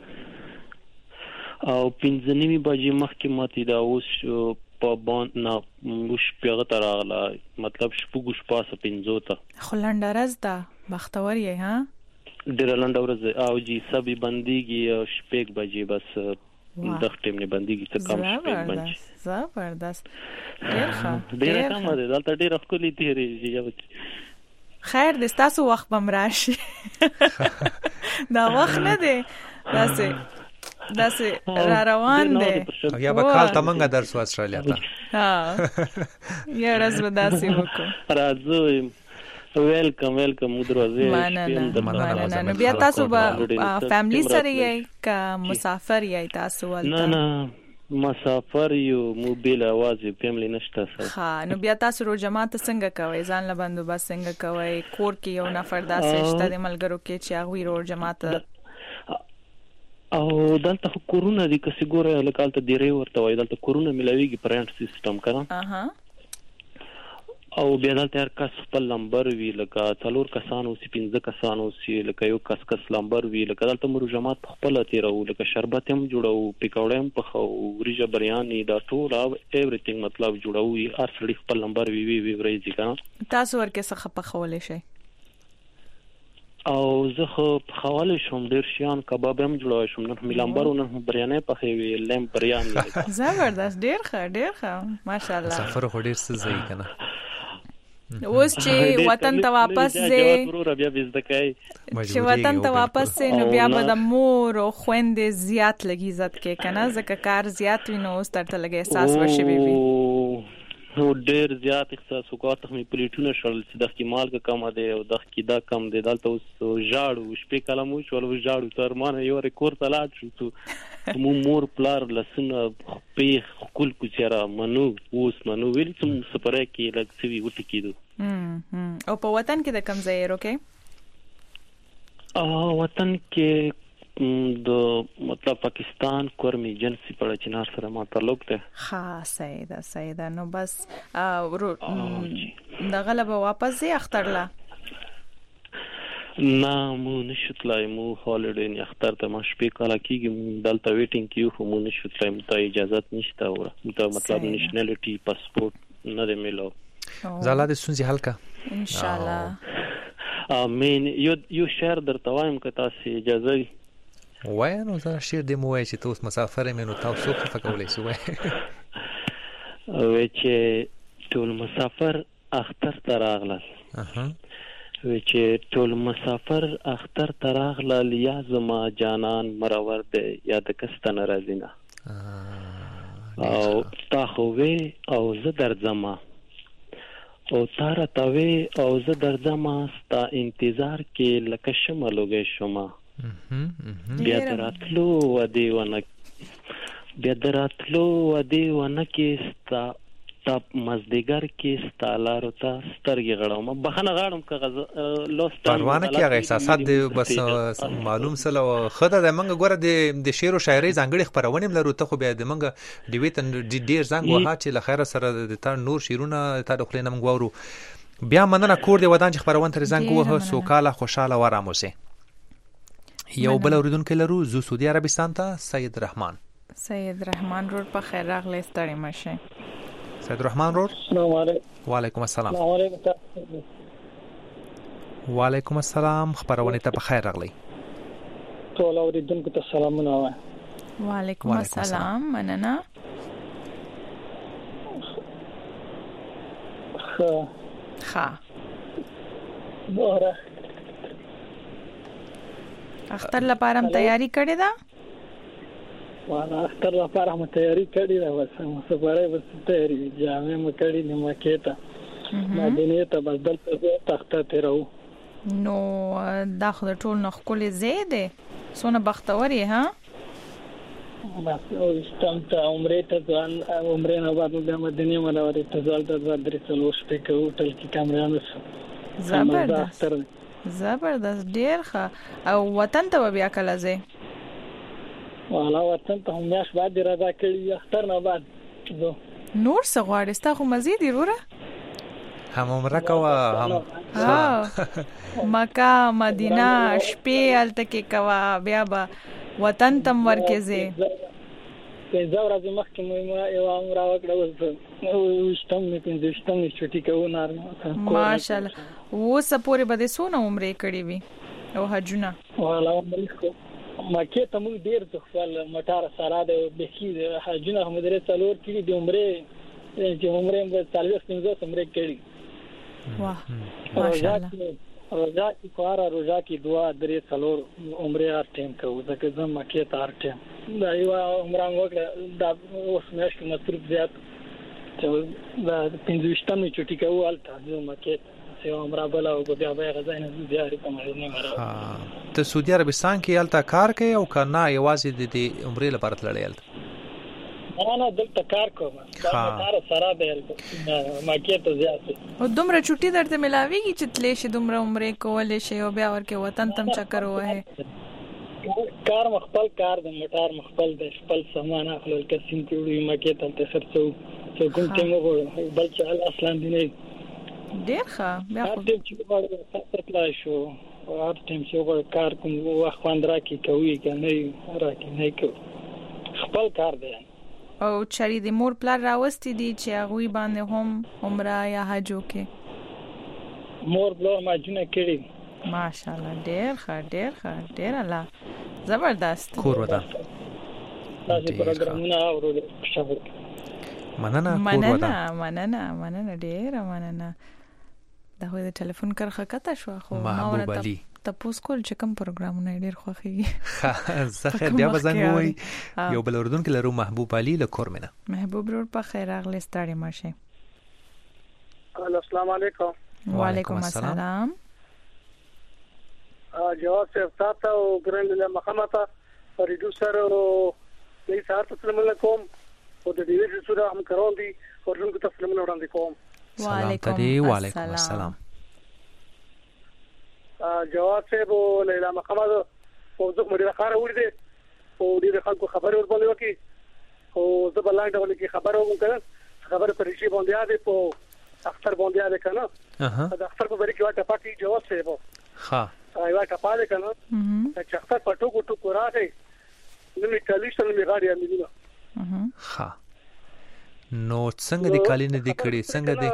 او 5:30 بجې مخکې ماتي دا اوس په باند نه مش پیغه تراغله مطلب شپږ پاسه 5 ته خلندرز دا بختور یې ها ډېر لندورز او جی سبي بنديږي شپږ بجې بس د ختم نه بنديږي څه کم شپږ بجې زبردست ډېر ښه ډېر کم ده دلته ډېر خولي تیریږي خیر د تاسو وخت بم راشي دا وخت نه دی داسې را روان دی یا به کال تمنګ درس و استرالیا ته یا ورځ به داسې وکړو راځو ویلکم مدروازه مننه نو بیا تاسو به فیملی سره یې که مسافر یې تاسو ولته نه مسافر یو موبایل आवाज فیملی نشته ها نو بیا تاسو رو جماعت څنګه کوي ځان له بندوبست څنګه کوي کور کې یو نفر داسې شته د ملګرو کې چې هغه رو جماعت او دلته کورونا دي که سګوره لکالته ډیره ورته وای دلته کورونا ملاویږي پرانټ سیستم کړه او بیا دلته هر کس خپل نمبر وی لکه 4 کسانو سی 15 کسانو سی لکه یو کس نمبر وی لکه دلته مرو جماعت خپل تیرو لکه شربت هم جوړو پکوړې هم پخو وريجه بریاني دا ټول ایوریثینګ مطلب جوړو هر سړي خپل نمبر وی ورېږي کنه تاسو ورکه څه خپخولې شي او زه خو خواله شوم ډیر شیان کباب هم جوړای شوم نن ملامبرو نن بریانه په خوي لم بریاني زبردست ډیر ښه ماشاءالله سفر خو ډیر څه ځای کنه اوس چې وطن ته واپس زه چې وطن ته واپس نو بیا به د مور او خويندې زیات لګي عزت کې کنه ځکه کار زیات وینو اوس ترته لګي احساس وشي وي نو ډیر زیات احساس وکړ ته مې پلیټونه شول چې د کمال کا کم دی او د کیدا کم دی دلته اوس جاړو شپې کلمو شول جاړو تر مانه یو ریکورډ تلاټ شو مو مور پلار لسنه په خپل کوچرا منو ویل چې سپره کې لګ سوي وټ کېدو او په وطن کې د کم ځای روکه وطن کې د مطلب پاکستان کورمي جنسي په چنار سره ما تعلق ده ها سیدا نو بس د غلبه واپس زی اخترلا نه مو نشوتلای مو هالیډې نه اختر ته ما شپې کاله کېږي مو دلته ویټینګ کیو خو مو نشوتلای مو ته اجازه نشته وره مو ته مطلب نېشنلټي پاسپورت نه دی ملو زاله د سونځي حل کا ان شاء الله امين یو شهر درته وایم که تاسو اجازه وای نو زه شیر دې مو وای چې تاسو مسافر مې نو تاسو خفه کولای شو وای چې ټول مسافر اختر ته راغلل چې ټول مسافر اختر ته راغلل یا زما جانان مرور دی یا د کستن راځینه او تا خو وې او زه درځم او تاره تاوي او زه درځم ستا انتظار کې لکه شمه لوګې شوما بیا دراتلو ودی ونه کې ستا تپ مزدګر کې ستالارو ته سترګې غړم بخنه غړم که لوست پروانه کې هغه احساسات دی بس معلوم سره خدای د منګه ګوره د شعر او شاعري ځانګړي خبرونه لرو ته خو بیا د منګه د ویتن ډیر زنګ وها چې لخر سره د تا نور شیرونه تا د خلینم غوورو بیا مننه کور دی ودان چې خبرونه تر زنګ وه سوکاله خوشاله و آرام اوسه یو بل اوریدونکو لرو زو سعودي عربستان ته سید رحمان رور په خیر راغلی ستړي مشه سید رحمان رور السلام علیکم وعلیکم السلام وعلیکم السلام خبرونه ته په خیر راغلی ټول اوریدونکو ته سلامونه وای وعلیکم السلام مننه ها دوره اختر لپاره تیاری کړی دا وانا اختر لپاره هم تیاری کړی دا بس سفرې بس تیاری جامې مې کړی نیمه کېته مدینه ته بدل تخته تیرو نو دا خو ټول نخکولې زیاده سونه بختوري ها بس او استمتا عمره ته ځان عمره نه بعد د مدینه منورې ته ځل د درې څلور شپې کې هوټل کې کمرانه زبردست ډیر ښه او وطن ته بیا کله ځې والا وطن ته هم میاش بعد راځه کړی اختر نه بعد نور څه غواړې ستا خو مزید وروره هم عمره کوه هم مکه مدینه شپې هلته کې کوه بیا به وطن تم ورکې ځې پنځه ورځې مخکې مې یو عمره وکړه وشتم مې چټي کوو ماشاءالله اوس پورې به دې څونه عمرې کړې وي او حجونه والا مکه ته موږ ډیر ځخوال مټار سره د بکی حجونه هم درې څلور کړي د عمرې چې عمرې به 40 عمرې کړي واه ماشاءالله روزا کی کواره روزا کی دعا درې څلور عمرې هر ټیم کوو ځکه زم مکه ته هر ټیم دا یو عمره وکړه دا اوس مېشت مصروف زیات چې دا 15 چټي کوو الته زم مکه ته عمره بلا او بیا به غزاین زیارت ته مې مرا ته سعودي عربستان کې الته کار کوي او کنه یوازې د عمرې لپاره تللی الته نه دلته کار کوم دا کار سره به مکه ته زیات او دومره چټي درته ملاويږي چې تلې شي دومره عمرې کولې شي او بیا ورکه وطن تم چکر وای کار مخبل کار د موټر مخبل د خپل سامان خپل کسین کیږي مکه ته تسرڅو څو کوم ټیم وګورم بل چې اصلا دی نه ډیر ښه بیا خو ټیم چې وګورم ترپلای شو هر ټیم چې وګورم کار کوم وخت باندې راکې کوي کنه راکې نه کوي خپل کار دی او چری د مور پلار راوستي دي چې هغه باندې هم عمره یا حج وکي مور پلار ماجونه کړی ماشاءالله ډیر الله زبردست کور ودا تاسو پروګرامونه اورول شابه مننه ډیر مننه دا خو د ټلیفون کرخه کته شو خو محبوب علي تاسو کول چې کوم پروګرامونه ډیر خوخي زه بیا بزنګ وای یو بل اردن کې لرو محبوب علي لکورمنه محبوب رور په خیر اغلی ستړي ماشه السلام علیکم وعلیکم السلام جواب صاحب تاسو او ګرند له مخامته پروډوسر او دې سره تسلیم علیکم او د دې سره هم کارون دي ورته تسلیم وړاندې کوم وعلیکم السلام جواب صاحب لیلا مخامته او زه مې راخاره وړي او دې خلکو خبرې ور باندې وکي او زه بلای ډول کې خبرو وکړم خبره پرېشي باندې اده په اختر باندې اده کنه دا اختر په بری کې واټه پاتې جواب صاحب ها ایوا کپاله کنه چې خپل پټو ګټو راځي نو می کلیشن می غاړي امینه ها نو څنګه د کالین د کړي څنګه دی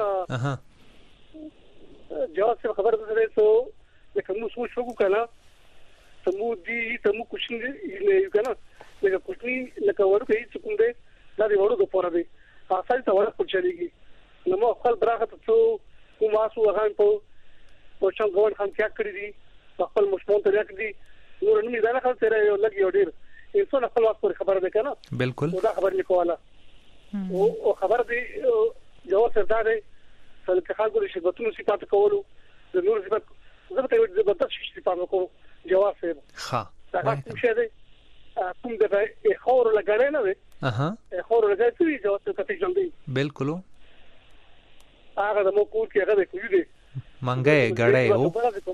جواب څه خبر ده ته لکه موږ شو کنه سمو دي سمو کوشن نه یو کنه لکه کوشنی لکه ورته هیڅ کوم دی دا دی ورته پوره دی اصل ته ورته پوښتنه نو مو خپل براغه ته کوم اسو هغه په پوښتنه غوړ هم کیا کړی دي خپل مشمول ته راکړي نور نه دا نه خل سره یو لګي ډیر انسان خپل واسطه خبر ده کنه بالکل دا خبر لیکواله او خبر دی جواب سره دی چې خلکو د شربتونو صفات کولو د نور صفات زبته د بدت شي صفات کوو جواب سره ها دا کوم شه دی کوم د خور لګړې نه وي خور لګړې چې جواب څه کوي جلدی بالکل هغه د مو کو کې هغه کوي دی منګه غړې او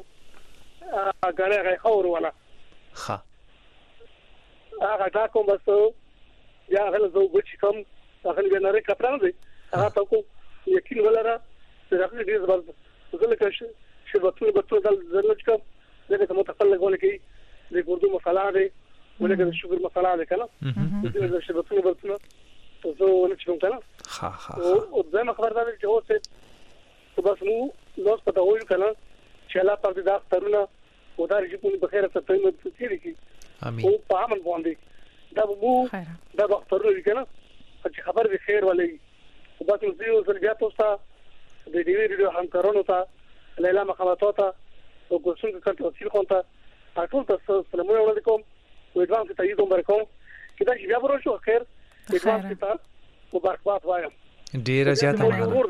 غړې خور ولا ها هغه دا کوم بس یا هغه زو بچ کوم هغه نه لري کپران دی هغه تاسو یقین ولره چې هغه دې زبر زله کې شربتونه دل زرلچ کوم دغه متفلق ونه کې د ګردو مصالحه دی ولکه د شوګر مصالحه ده کنه د شربتونه برتونه زه ونه چوم کنه ها او زما خبردار چې اوسه بس مو لوس پته وایو کنه چې الله پاک دې دا سترونه او دا رجې په خیره ته تېمه تیری کی امين او په امن باندې دا مو دا ډاکټر کنه چې خبر به خیر ولې بس نو زیو سره تاسو د دې ویډیو همکارانو ته لیلا مخاطبات ته او ګوښنګ کټ تفصیل کوته ټول تاسو سلام علیکم وډوان ته تایید وکړم کدا چې بیا ورشو خیر وډوان ته مبارکباد وایم ډیر زیاته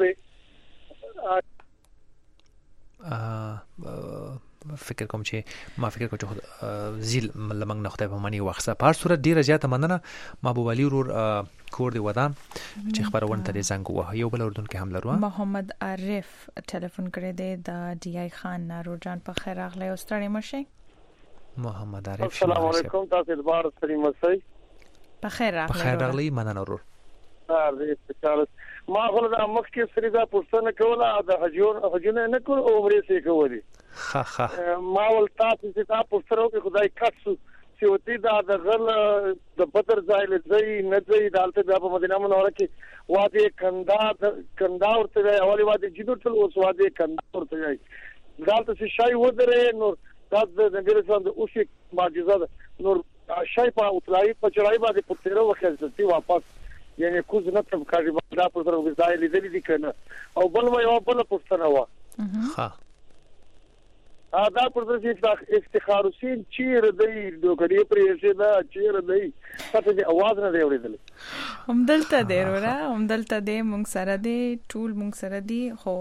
فکر کوم چې ما فکر کوم چې زیل لمنګ نه خدای په معنی وخصه په صورت ډیره زیاته مننه محبوب علي ورور کور دی ودان چې خبرونه ته زنګ وه یو بل اردن کې هم لرو محمد عارف ټلیفون کړی دی د ډي آی خان نارو جان په خیر اغله او ستړي مشه محمد عارف السلام علیکم تاسو د بار سری مسي په خیر اغله مننه ورور ما غل د مخکې سری دا پښتنه کوله د حجونه نه کول او عمره سي کولی ما ول تاسو چې تاسو پښتنو کې خدای کڅو چې وتی دا د غل د بدر ځای لځي نه ځي دالته د مدینه منوره کې واده کندا ورته اولی واده جدو ټول اوس واده کندا ورته وي دالته چې شای ودره نور دا د انګلیسان د اوشي معجزه نور شای په اوتلای په چړای باندې پتیرو وخت واپس یعنی کوز نه تم کاری دا پر سره وځای لیدل دي کنه او بل ما یو بل پښتنه وا ها دا پر سره افتخار حسین چیر دی دوګړي پرېشه دا چیر دی پته دی आवाज نه دی اورېدل همدلته دی ورا همدلته دی مونږ سره دی ټول مونږ سره دی خو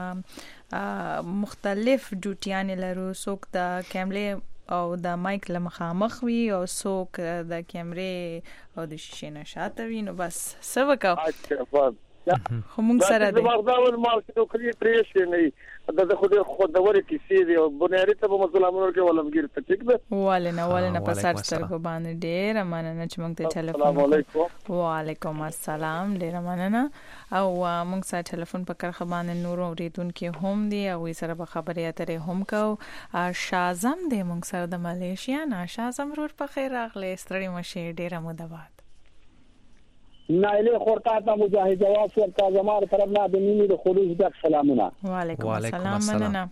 مختلف ډیوټیان لرو څوک د کیمرې او د مایک لمخامخ وي او څوک د کیمرې او د شیشې نه شاته وي نو بس څه وکړو خو مونږ سره دی بغداد مال کې دوکړي پرېشه نه د خودوري کیسې دی او بنیاري ته په مسلمانانو کې ولمګیر ته ټیک ده والنه په سر سترګو باندې ډېر مننه چې موږ ته ټلیفون السلام علیکم وعلیکم السلام ډېر مننه او موږ سره ټلیفون په کرخه باندې نور اوریدونکو هم دی او سره به خبرې اترې هم کو شازم دی موږ سره د ملیشیا نه شازم ورور په خیر راغلی ستړي مشه ډېر مودباد نایله خورتا ته مجاهد جواب ورته زماره طرف نه د نیمه د خروج د سلامونه وعلیکم السلام مننه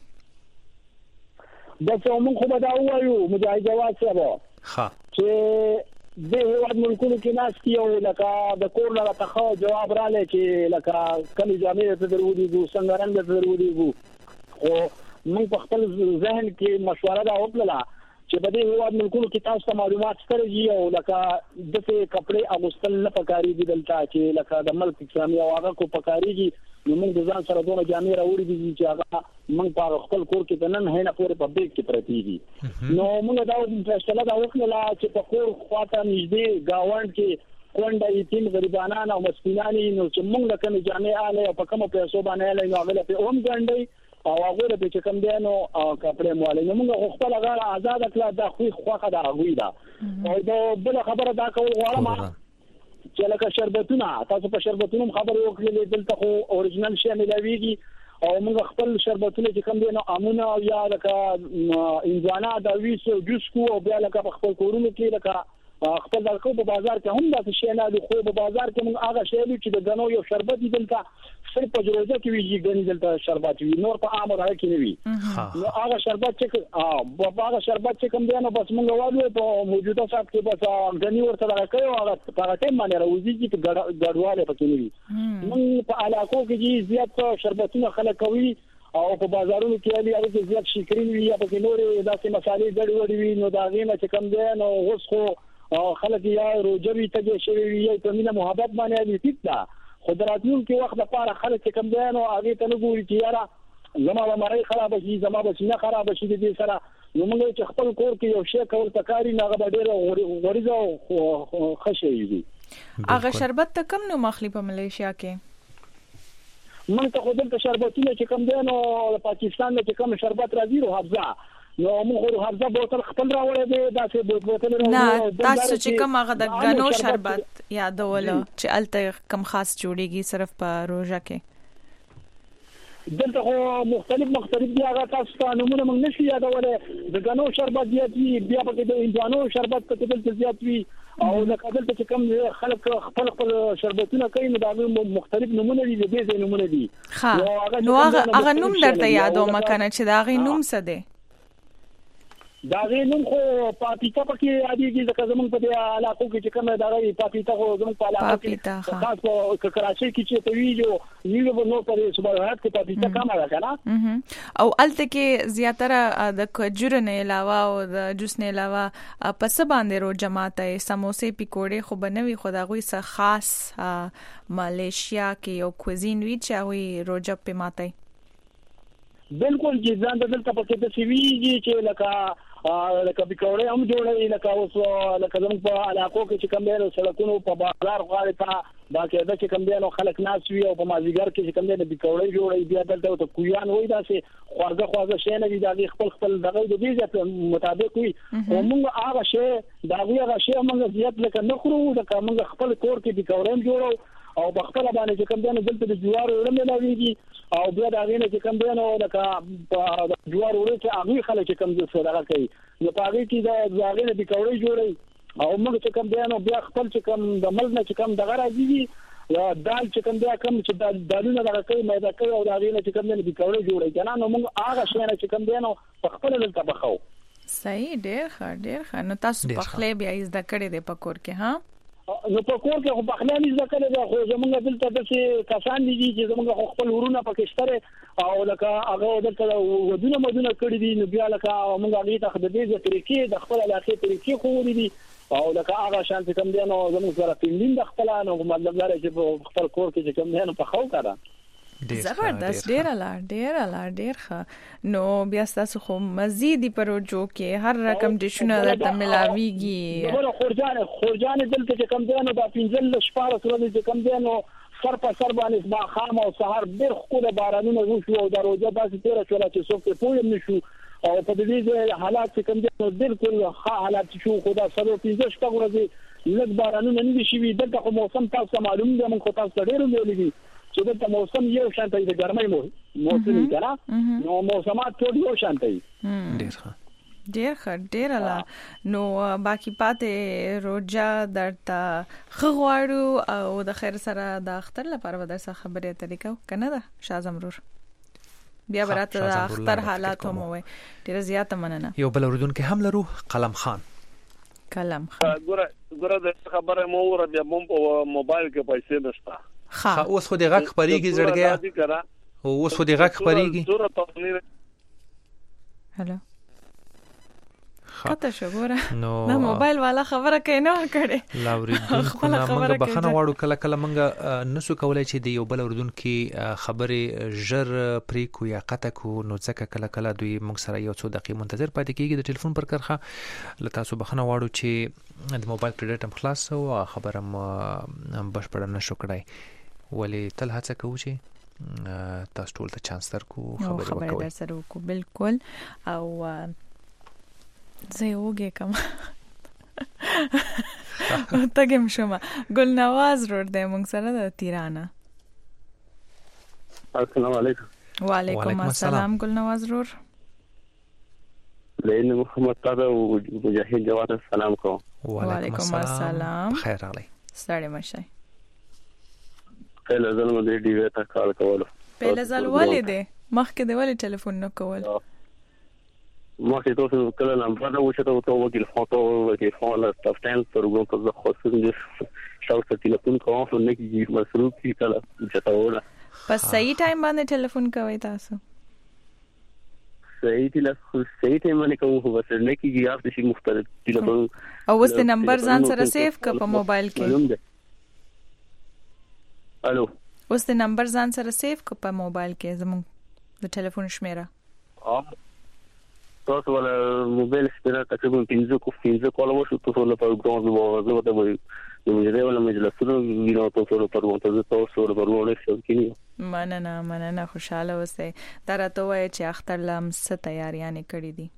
د څومره خو به دا وایو مجاهد جواب سره ها چې د هیواد ملکونو کې ناس کیو لکه د کور له تخو جواب رااله چې لکه کله جامعه ته درودي ګو څنګه رنګ ته درودي ګو او موږ په خپل ذهن کې مشوره دا وکړه چې په دې هیواد ملکونو کې تاسو ته معلومات سترګي او لکه دغه کپڑے اغوستل نه پکاري دي دلته چې لکه د ملک اسلامي او هغه کو پکاريږي نو موږ ځان سره دوه جامې راوړي دي چې هغه موږ په خپل کور کې د نن هنه پورې په بیت کې پرتی دي نو موږ دا فیصله دا وکړه چې په کور خواته نږدې گاوند کې کونډه یتیم غریبانان او مسکینان نو چې موږ لکه جامې آله په کومه پیسو باندې له هغه په اوم ګنډي او هغه به چې کوم دی نو کپڑے مولای نو موږ خپل غاړه آزاد کړه د خوخه دا غوي دا او دا بل خبره دا کول غواړم چې لکه شربتونه تاسو په شربتونو خبرې وکړلې دلته خو اوریجنل شی ملويږي او موږ خپل شربتونه چې کوم دي نو امونه او یا لکه انځوانا د ویسو جوس کو او بیا لکه خپل کورونو کې لکه خپل درکو په بازار کې هم دا شی نه دی، خو په بازار کې موږ هغه شی چې د غنو یو شربت دي دلته صرف په جوړه کې ویږي غني دلته شربت وي، نور په عام راځي کې نه وي. نو هغه شربت چې هغه شربت چې کوم دی نو بس موږ وایو په موجوده صاحب کې بس غني ورته راکوي، هغه په ټیم باندې راوځي چې ګډواله پکې نه وي. موږ په علاقو کې زیات شربتونه خلک کوي او په بازارونو کې هغه زیات شکرین وي یا په نور داسې مسالې ګډ وډ وي، نو دا غینه چې کوم دی نو اوس خو خلک یا روجوي ته شوی یا په مینه محبت باندې دي ټیک ده، خو دراتون کې وخت لپاره خلک کم دی نو هغه ته نه ګوري چې یاره زما مړی خراب شي زما بچینه خراب شي دې سره. نو موږ چې خپل کور کې یو شی کول تکاری نه غو ډېر غوړیزه او خشي دي. هغه شربت ته کم نو مخلي په ملیشیا کې من ته خو دلته شربتونه چې کم دی نو پاکستان کې کم شربت راځي رو حفظه نو موږ حفظه بوتل خپل راوړې دي داسې بوتل نه تاسو چې کوم هغه د غنو شربت یادول چې الته کم خاص جوړيږي صرف په روزه کې دلته خو مختلف دي هغه تاسو ته نمونه موږ نشي یادولې د غنو شربت دی بیا په د انځوانو شربت کې دلته زیات وي او لکه دلته چې کم خلک خپل شربتونه کوي نو دا مختلف نمونه دي د دې نمونه دي. نو هغه نوم درته یادوم کنه چې دا غي نوم څه دی؟ دا غینوم خو پاپیتا پکې عادي ځکه زمونږ په دې علاقو کې چې کومه دا غي پاپیتا خو زمونږ په علاقو کې خاص په کراچۍ کې چې ته ویډیو نیو نو په صبحات کې پاپیتا کم راځه او الته کې زیاتره د کجور نه علاوه او د جوس نه علاوه پس باندې رو جماعت سموسې پکوړې خو بنوي خداغوي څه خاص مالیشیا کې یو کوزین وی چې وی روجا په ماته بالکل ځان دلته پکې د سیویږي چې لکه بکوړې هم جوړې لکه اوس لکه زموږ په علاقو کې چې کوم دی سړکونو په بازار غاړه ته دا کې د چې کوم دی نو خلک ناس وي او په مازیګر کې چې کوم دی بکوړې جوړې بیا دلته ته کویان وای داسې خورګه شي نه دي دا خپل دغه د دې مطابق وي او موږ هغه شی دا هغه شی موږ زیات لکه نه خورو دا موږ خپل کور کې بکوړې جوړو او بخپل باندې چې کوم دی دلته د جوار وړم نه ویږي او بیا دا غینه چې کوم دی نو لکه جوار وړي چې هغه خلک چې کوم څه دغه کوي نو پاره کې دا غینه د کورې جوړي او موږ چې کوم دی نو بیا خپل چې کوم د ملک نه چې کوم دغه راځي یا دال چې کوم دی کوم چې دالونه دغه کوي مېدا کوي او دا غینه چې کوم دی د کورې جوړي کنه نو موږ هغه شی نه چې کوم دی نو خپل دلته بخو صحیح ډېر ښه نو تاسو په خپل بیا زده کړې د پکور کې ها نو په کور کې خو بخلاني ځکه دا خو زمونږ دلته د کسان دي چې زمونږ خپل ورونه پکې شته او لکه هغه دلته ودونه مدونه کړی دي نو بیا لکه موږ هغه ته د دې طریقې د خپل علاقې طریقې خو ولې دي او لکه هغه شانتي کوم دی نو زمونږ سره پیندین د خپل نو مطلب دا چې خپل کور کې چې کوم دی نو په خو کړه زبردست ډیر ښه نو بیا تاسو خو مزيدي پروژو کې هر رقم ډیشونه د ملاويږي نو خورجان دلته چې کم دی نو دا 15 شپاره سره چې کم دی نو سر په سر باندې ما خام او سحر ډیر خو بارانونه وشو او دروازه داسې تیر شو چې څوک په پوهه نشو او په دې حالات چې کم دی نو بالکل ښه حالات شو خدا سره 15 شپه ورځې لږ بارانونه نه شي دلته خو موسم تاسو معلوم دی موږ تاسو ډیر ویلي چې دلته موسم یو شان دی د ګرمۍ موسم کنه نو موسمات ټول یو شان دی ډیر ښه نو باقی پاتې روجا درته خغواړو او د خیر سره د اختر لپاره به درسه خبرې طریقه کنه دا شازم رور بیا براته د اختر حالات هم وي ډیر زیاته مننه یو بل اوردون کې هم لرو قلم خان ګوره د خبره مو ور د موبایل کې پیسې نشته اوس خو دې غږ خبريږي زړګیا اوس خو دې غږ خبريږي هلو کته شګوره نو موبایل والا خبره کوي نو کړي لاوریدونکو نه موږ بخنه واړو کله موږ نسو کولای چې د یو بل اوردون کې خبره ژر پرې کو یا قطه کو نو ځکه کله دوی موږ سره یو څو دقیقې منتظر پاتې کیږي د ټلیفون پر کرخه لته تاسو بخنه واړو چې د موبایل کریډټ هم خلاص او خبره هم بشپړ نشو کړای ولی تل هڅه کوو چې تاسو ټول ته چانس درکو خبره در سره وکړو بالکل او زه وګه کوم تاګم شوم ګل نواز روډ د مونږ سره د تیرانه السلام علیکم وعلیکم السلام ګل نواز رور. لین محمد تازه او مجاهد جواد سلام کوم. وعلیکم السلام. خیر علی. ستړي مشه. پهله ځل مې دی وته کال کولو. پهله ځل ولې دی؟ مخکې دی ولې ټلیفون نه کول؟ مخکې تاسو کله نمبر دا وشته او ته وکیل فوټو وکیل فون تاسو پروګرام ته زه خاصه شاو ټلیفون کوم نو نه کیږي مصروف کی کله چته ولا. پس صحیح ټایم باندې ټلیفون کوي تاسو؟ صحیح ټایم باندې کوم خو بس نه کیږي اپ شي مختلف ټلیفون. او اوس د نمبر ځان سره سیو ک په موبایل کې؟ الو. اوس د نمبر ځان سره سیو ک په موبایل کې زموږ د ټلیفون شمیره؟ تاسو ولا موبایل شمیره تقریبا 15 کال وشو تاسو له پروګرام وو ته وایي نو دې ولا مجلسونو وینو تاسو له پروګرام ته تاسو له پروګرام شو کینی. مننه خوشاله اوسئ. درته وایي چې اختر لم څه تیاریانې کړې دي؟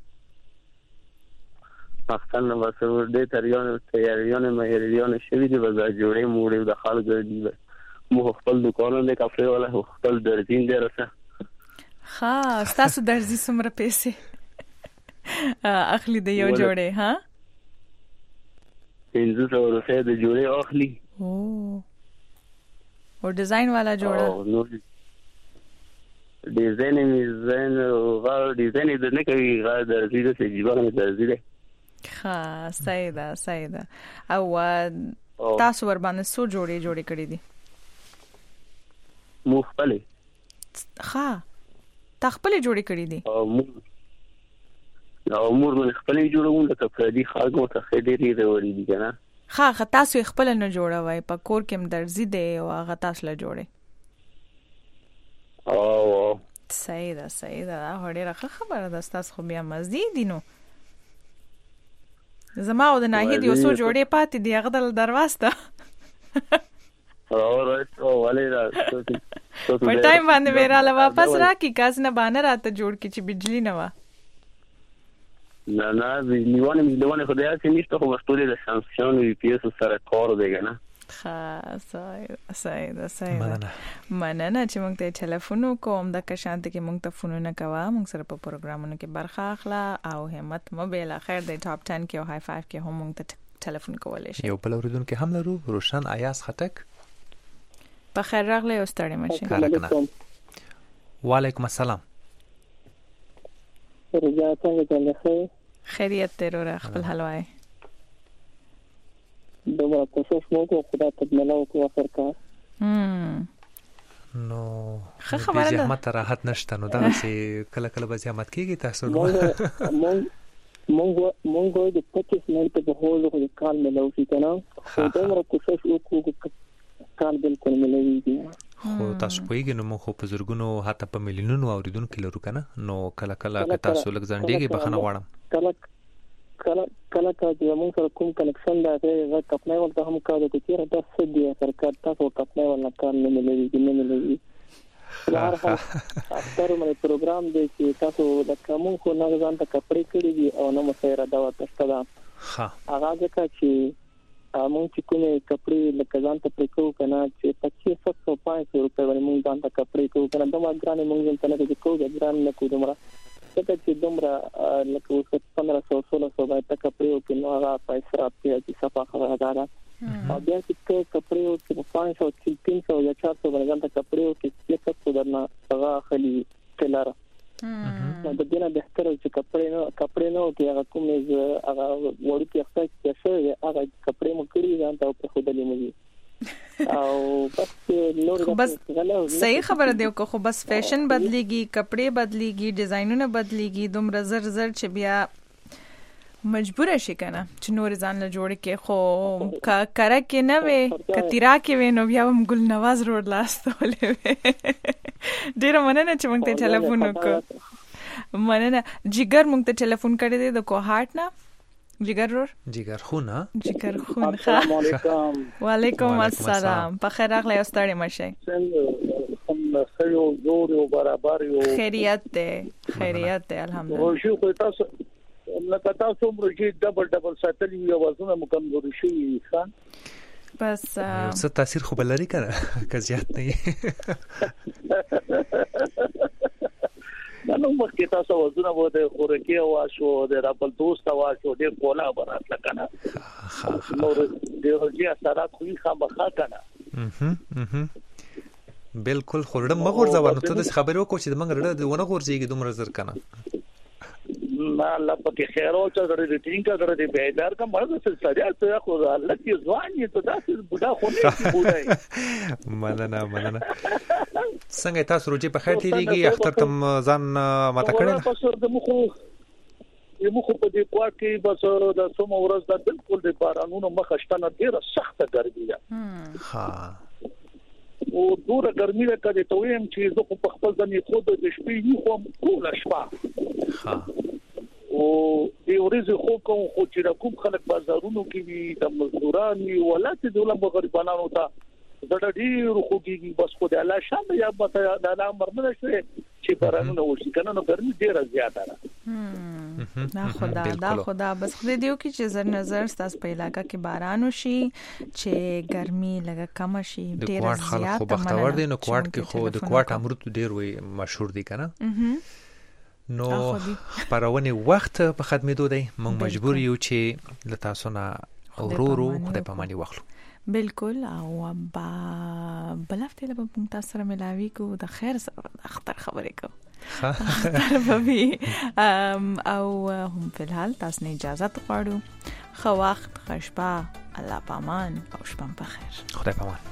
اختر نو واسه دې تیاریانې مې شوې دي وځه جوړې موړې د خلک دي مو خپل دکانونه کافه ولا خپل درځین دی راځه. ها تاسو درځي څومره پیسې اخلي د یو جوړې؟ ها 500 روپے د جوړې اخلي. او ډیزاین والا جوړه؟ نو ډیزاین د نه کوي غا درځي د جیبانه درځي. ها صحیح ده. او تاسو ور باندې سو جوړې کړې دي؟ مختلف. ها تخپل جوړې کړې دي؟ امور من خپل جوړون د کفادي خلکو ته خېدري وروړي دي کنه. ها تاسو خپل نه جوړوي په کور کې درځي دی او هغه تاسو له جوړي؟ او صحیح ده هډه راخه خبره ده. تاسو خو بیا مزید نو زما او د ناهید یو څو جوړې پاتې دی هغه د دروازه او ولې را په ټایم باندې وراله واپس راکی کاز نه باندې راته جوړ کی چې بجلی نه و. نه لیوانه خدای چې نشته خو مستوري د سانکشن وی پی اس سره کار دی کنه. صحیح ده. مننه چې موږ ته ټلیفون کوم د کشانت کې موږ ته فون نه کوه موږ سره په پروګرامونو کې برخه اخلا او همت موبایل خیر د ټاپ 10 کې او های 5 کې هم موږ ته ټلیفون کولای شي. یو بل اوریدونکو هم لرو روشن ایاز خټک. په خیر راغلی او ستړي مشه. وعلیکم السلام. خیریت ته رو خپل حلوای دوه کوشش مو کو خدا ته ملاو کو اخر کار نو خبره ده زحمت راحت نشته نو دا چې کله به زحمت کیږي تاسو مونږ د 25 منټ په هولو کې کال ملاو شي کنه خو دا کوشش وکړو کال بالکل ملويږي. خو تاسو پوهیږئ نو مخ په زرګونو حتی په ملیونونو اوریدونکو لرو کنه نو کله که تاسو لږ ځنډیږي بخنه غواړم. کله چې موږ سره کوم کنیکشن دا دی کپنای ولته هم کار کوي چې دا سدي سرکار تاسو کپنای ولا کار نه ملوي. هر حال اکثر مې پروګرام دی چې تاسو د کوم کو نه ځان ته کپړې کړې دي او نو مسایره دا واسطه ده. هغه ځکه چې مونږ چې کومه کپړې لکه ځان ته پریکو کنه چې 2500 روپے باندې مونږ ځان ته کپړې کوو کنه دا ګرانه مونږ ته نه کوو ګران نه کوو دومره څنګه چې دومره لکه 1500 باندې کپړې او کنه هغه پیسې راځي چې صفه خبره ده. او بیا چې کپړې او 500 300 یا 400 باندې ځان ته کپړې او کې څه درنه هغه خلی کلاره نو د دې نه بهتر چې کپړې نو کې هغه کومې هغه وړي کې اخته چې هغه کپړې مو کړی ځان ته په خودلې مو او بس صحیح خبره دی خو بس فیشن بدلیږي کپڑے بدلیږي ډیزاینونه بدلیږي دومره زر چې بیا مجبور شي کنه چې نور ځان له جوړ کې خو کاره کې نه وي کتیرا کې وي نو بیا هم ګل نواز روډ لاستولې ډیر مننه چې موږ ته ټلیفون وکړ. مننه جګر موږ ته ټلیفون کړی دی د کوهاټ نه. جګر خون السلام علیکم. وعلیکم السلام. په خیر راغلی او ستړي مشه. څنګه سيو جوړ او برابر یو خیریت ده الحمدلله. روشي خو تاسو لکه تاسو مرجی ډبل ساتلی یو وزن مکمل شي ښه بس څه تاثیر خو بلري کنه که زیات نه نو مخکې تاسو وزونه وو د خورکی او شو د خپل دوست او شو د کولا برات لکنه نو د ورځي سره خو خامخا کنه بالکل خورډم مغور ځوانو ته د خبرو کو چې د منګ رډه ونه غورځيږي دومره زر کنه ما الله پکې خیر او چې د ریټینګ کړه د بیدار کا مرز سره ته خو الله کې ځوان یې ته داسې بوډا خو نه بوډا مننه څنګه تاسو روزي په خیر تیریږي اختر تم ځان ماته کړل تاسو د مخو په دې کوټ کې بس د سوم ورځ د بالکل د بارانونو مخشتنه ډیره سخته ګرمي ده ها او دوره ګرمي ده کله ته ویم چې زه په خپل ځنې خود د شپې یو کوم ټول شپه ها او د ورځې خو کوم خو چې کوم خلک بازارونو کې وي د مزدورانو ولات د ولم غریبانو ته د ډیر خو کېږي بس خو د الله شان یا به د الله مرمنه شي چې بارانونه وشي کنه نو ګرمي ډیره زیاته ده دا خدا بس خو دیو کې چې نظر تاسو په علاقہ کې باران وشي چې ګرمي لګه کم شي ډیره زیاته خو بختور دي نو کوټ کې خو د کوټ امرت ډیر وي مشهور دي کنه نو پرونه وخت په خدمتو دی مونږ مجبور یو چې ل تاسو نه ورورو خدای په مانی واخلو بالکل او بلافته له مونږ تاسو سره ملاوي کو د خیر اختر خبرې کو اختر او هم په الحال تاسو نه اجازه غواړو خو وخت خشبه الله پامان او شپه په خیر خدای پامان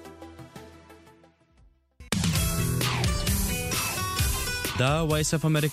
دا وایس اف امریکا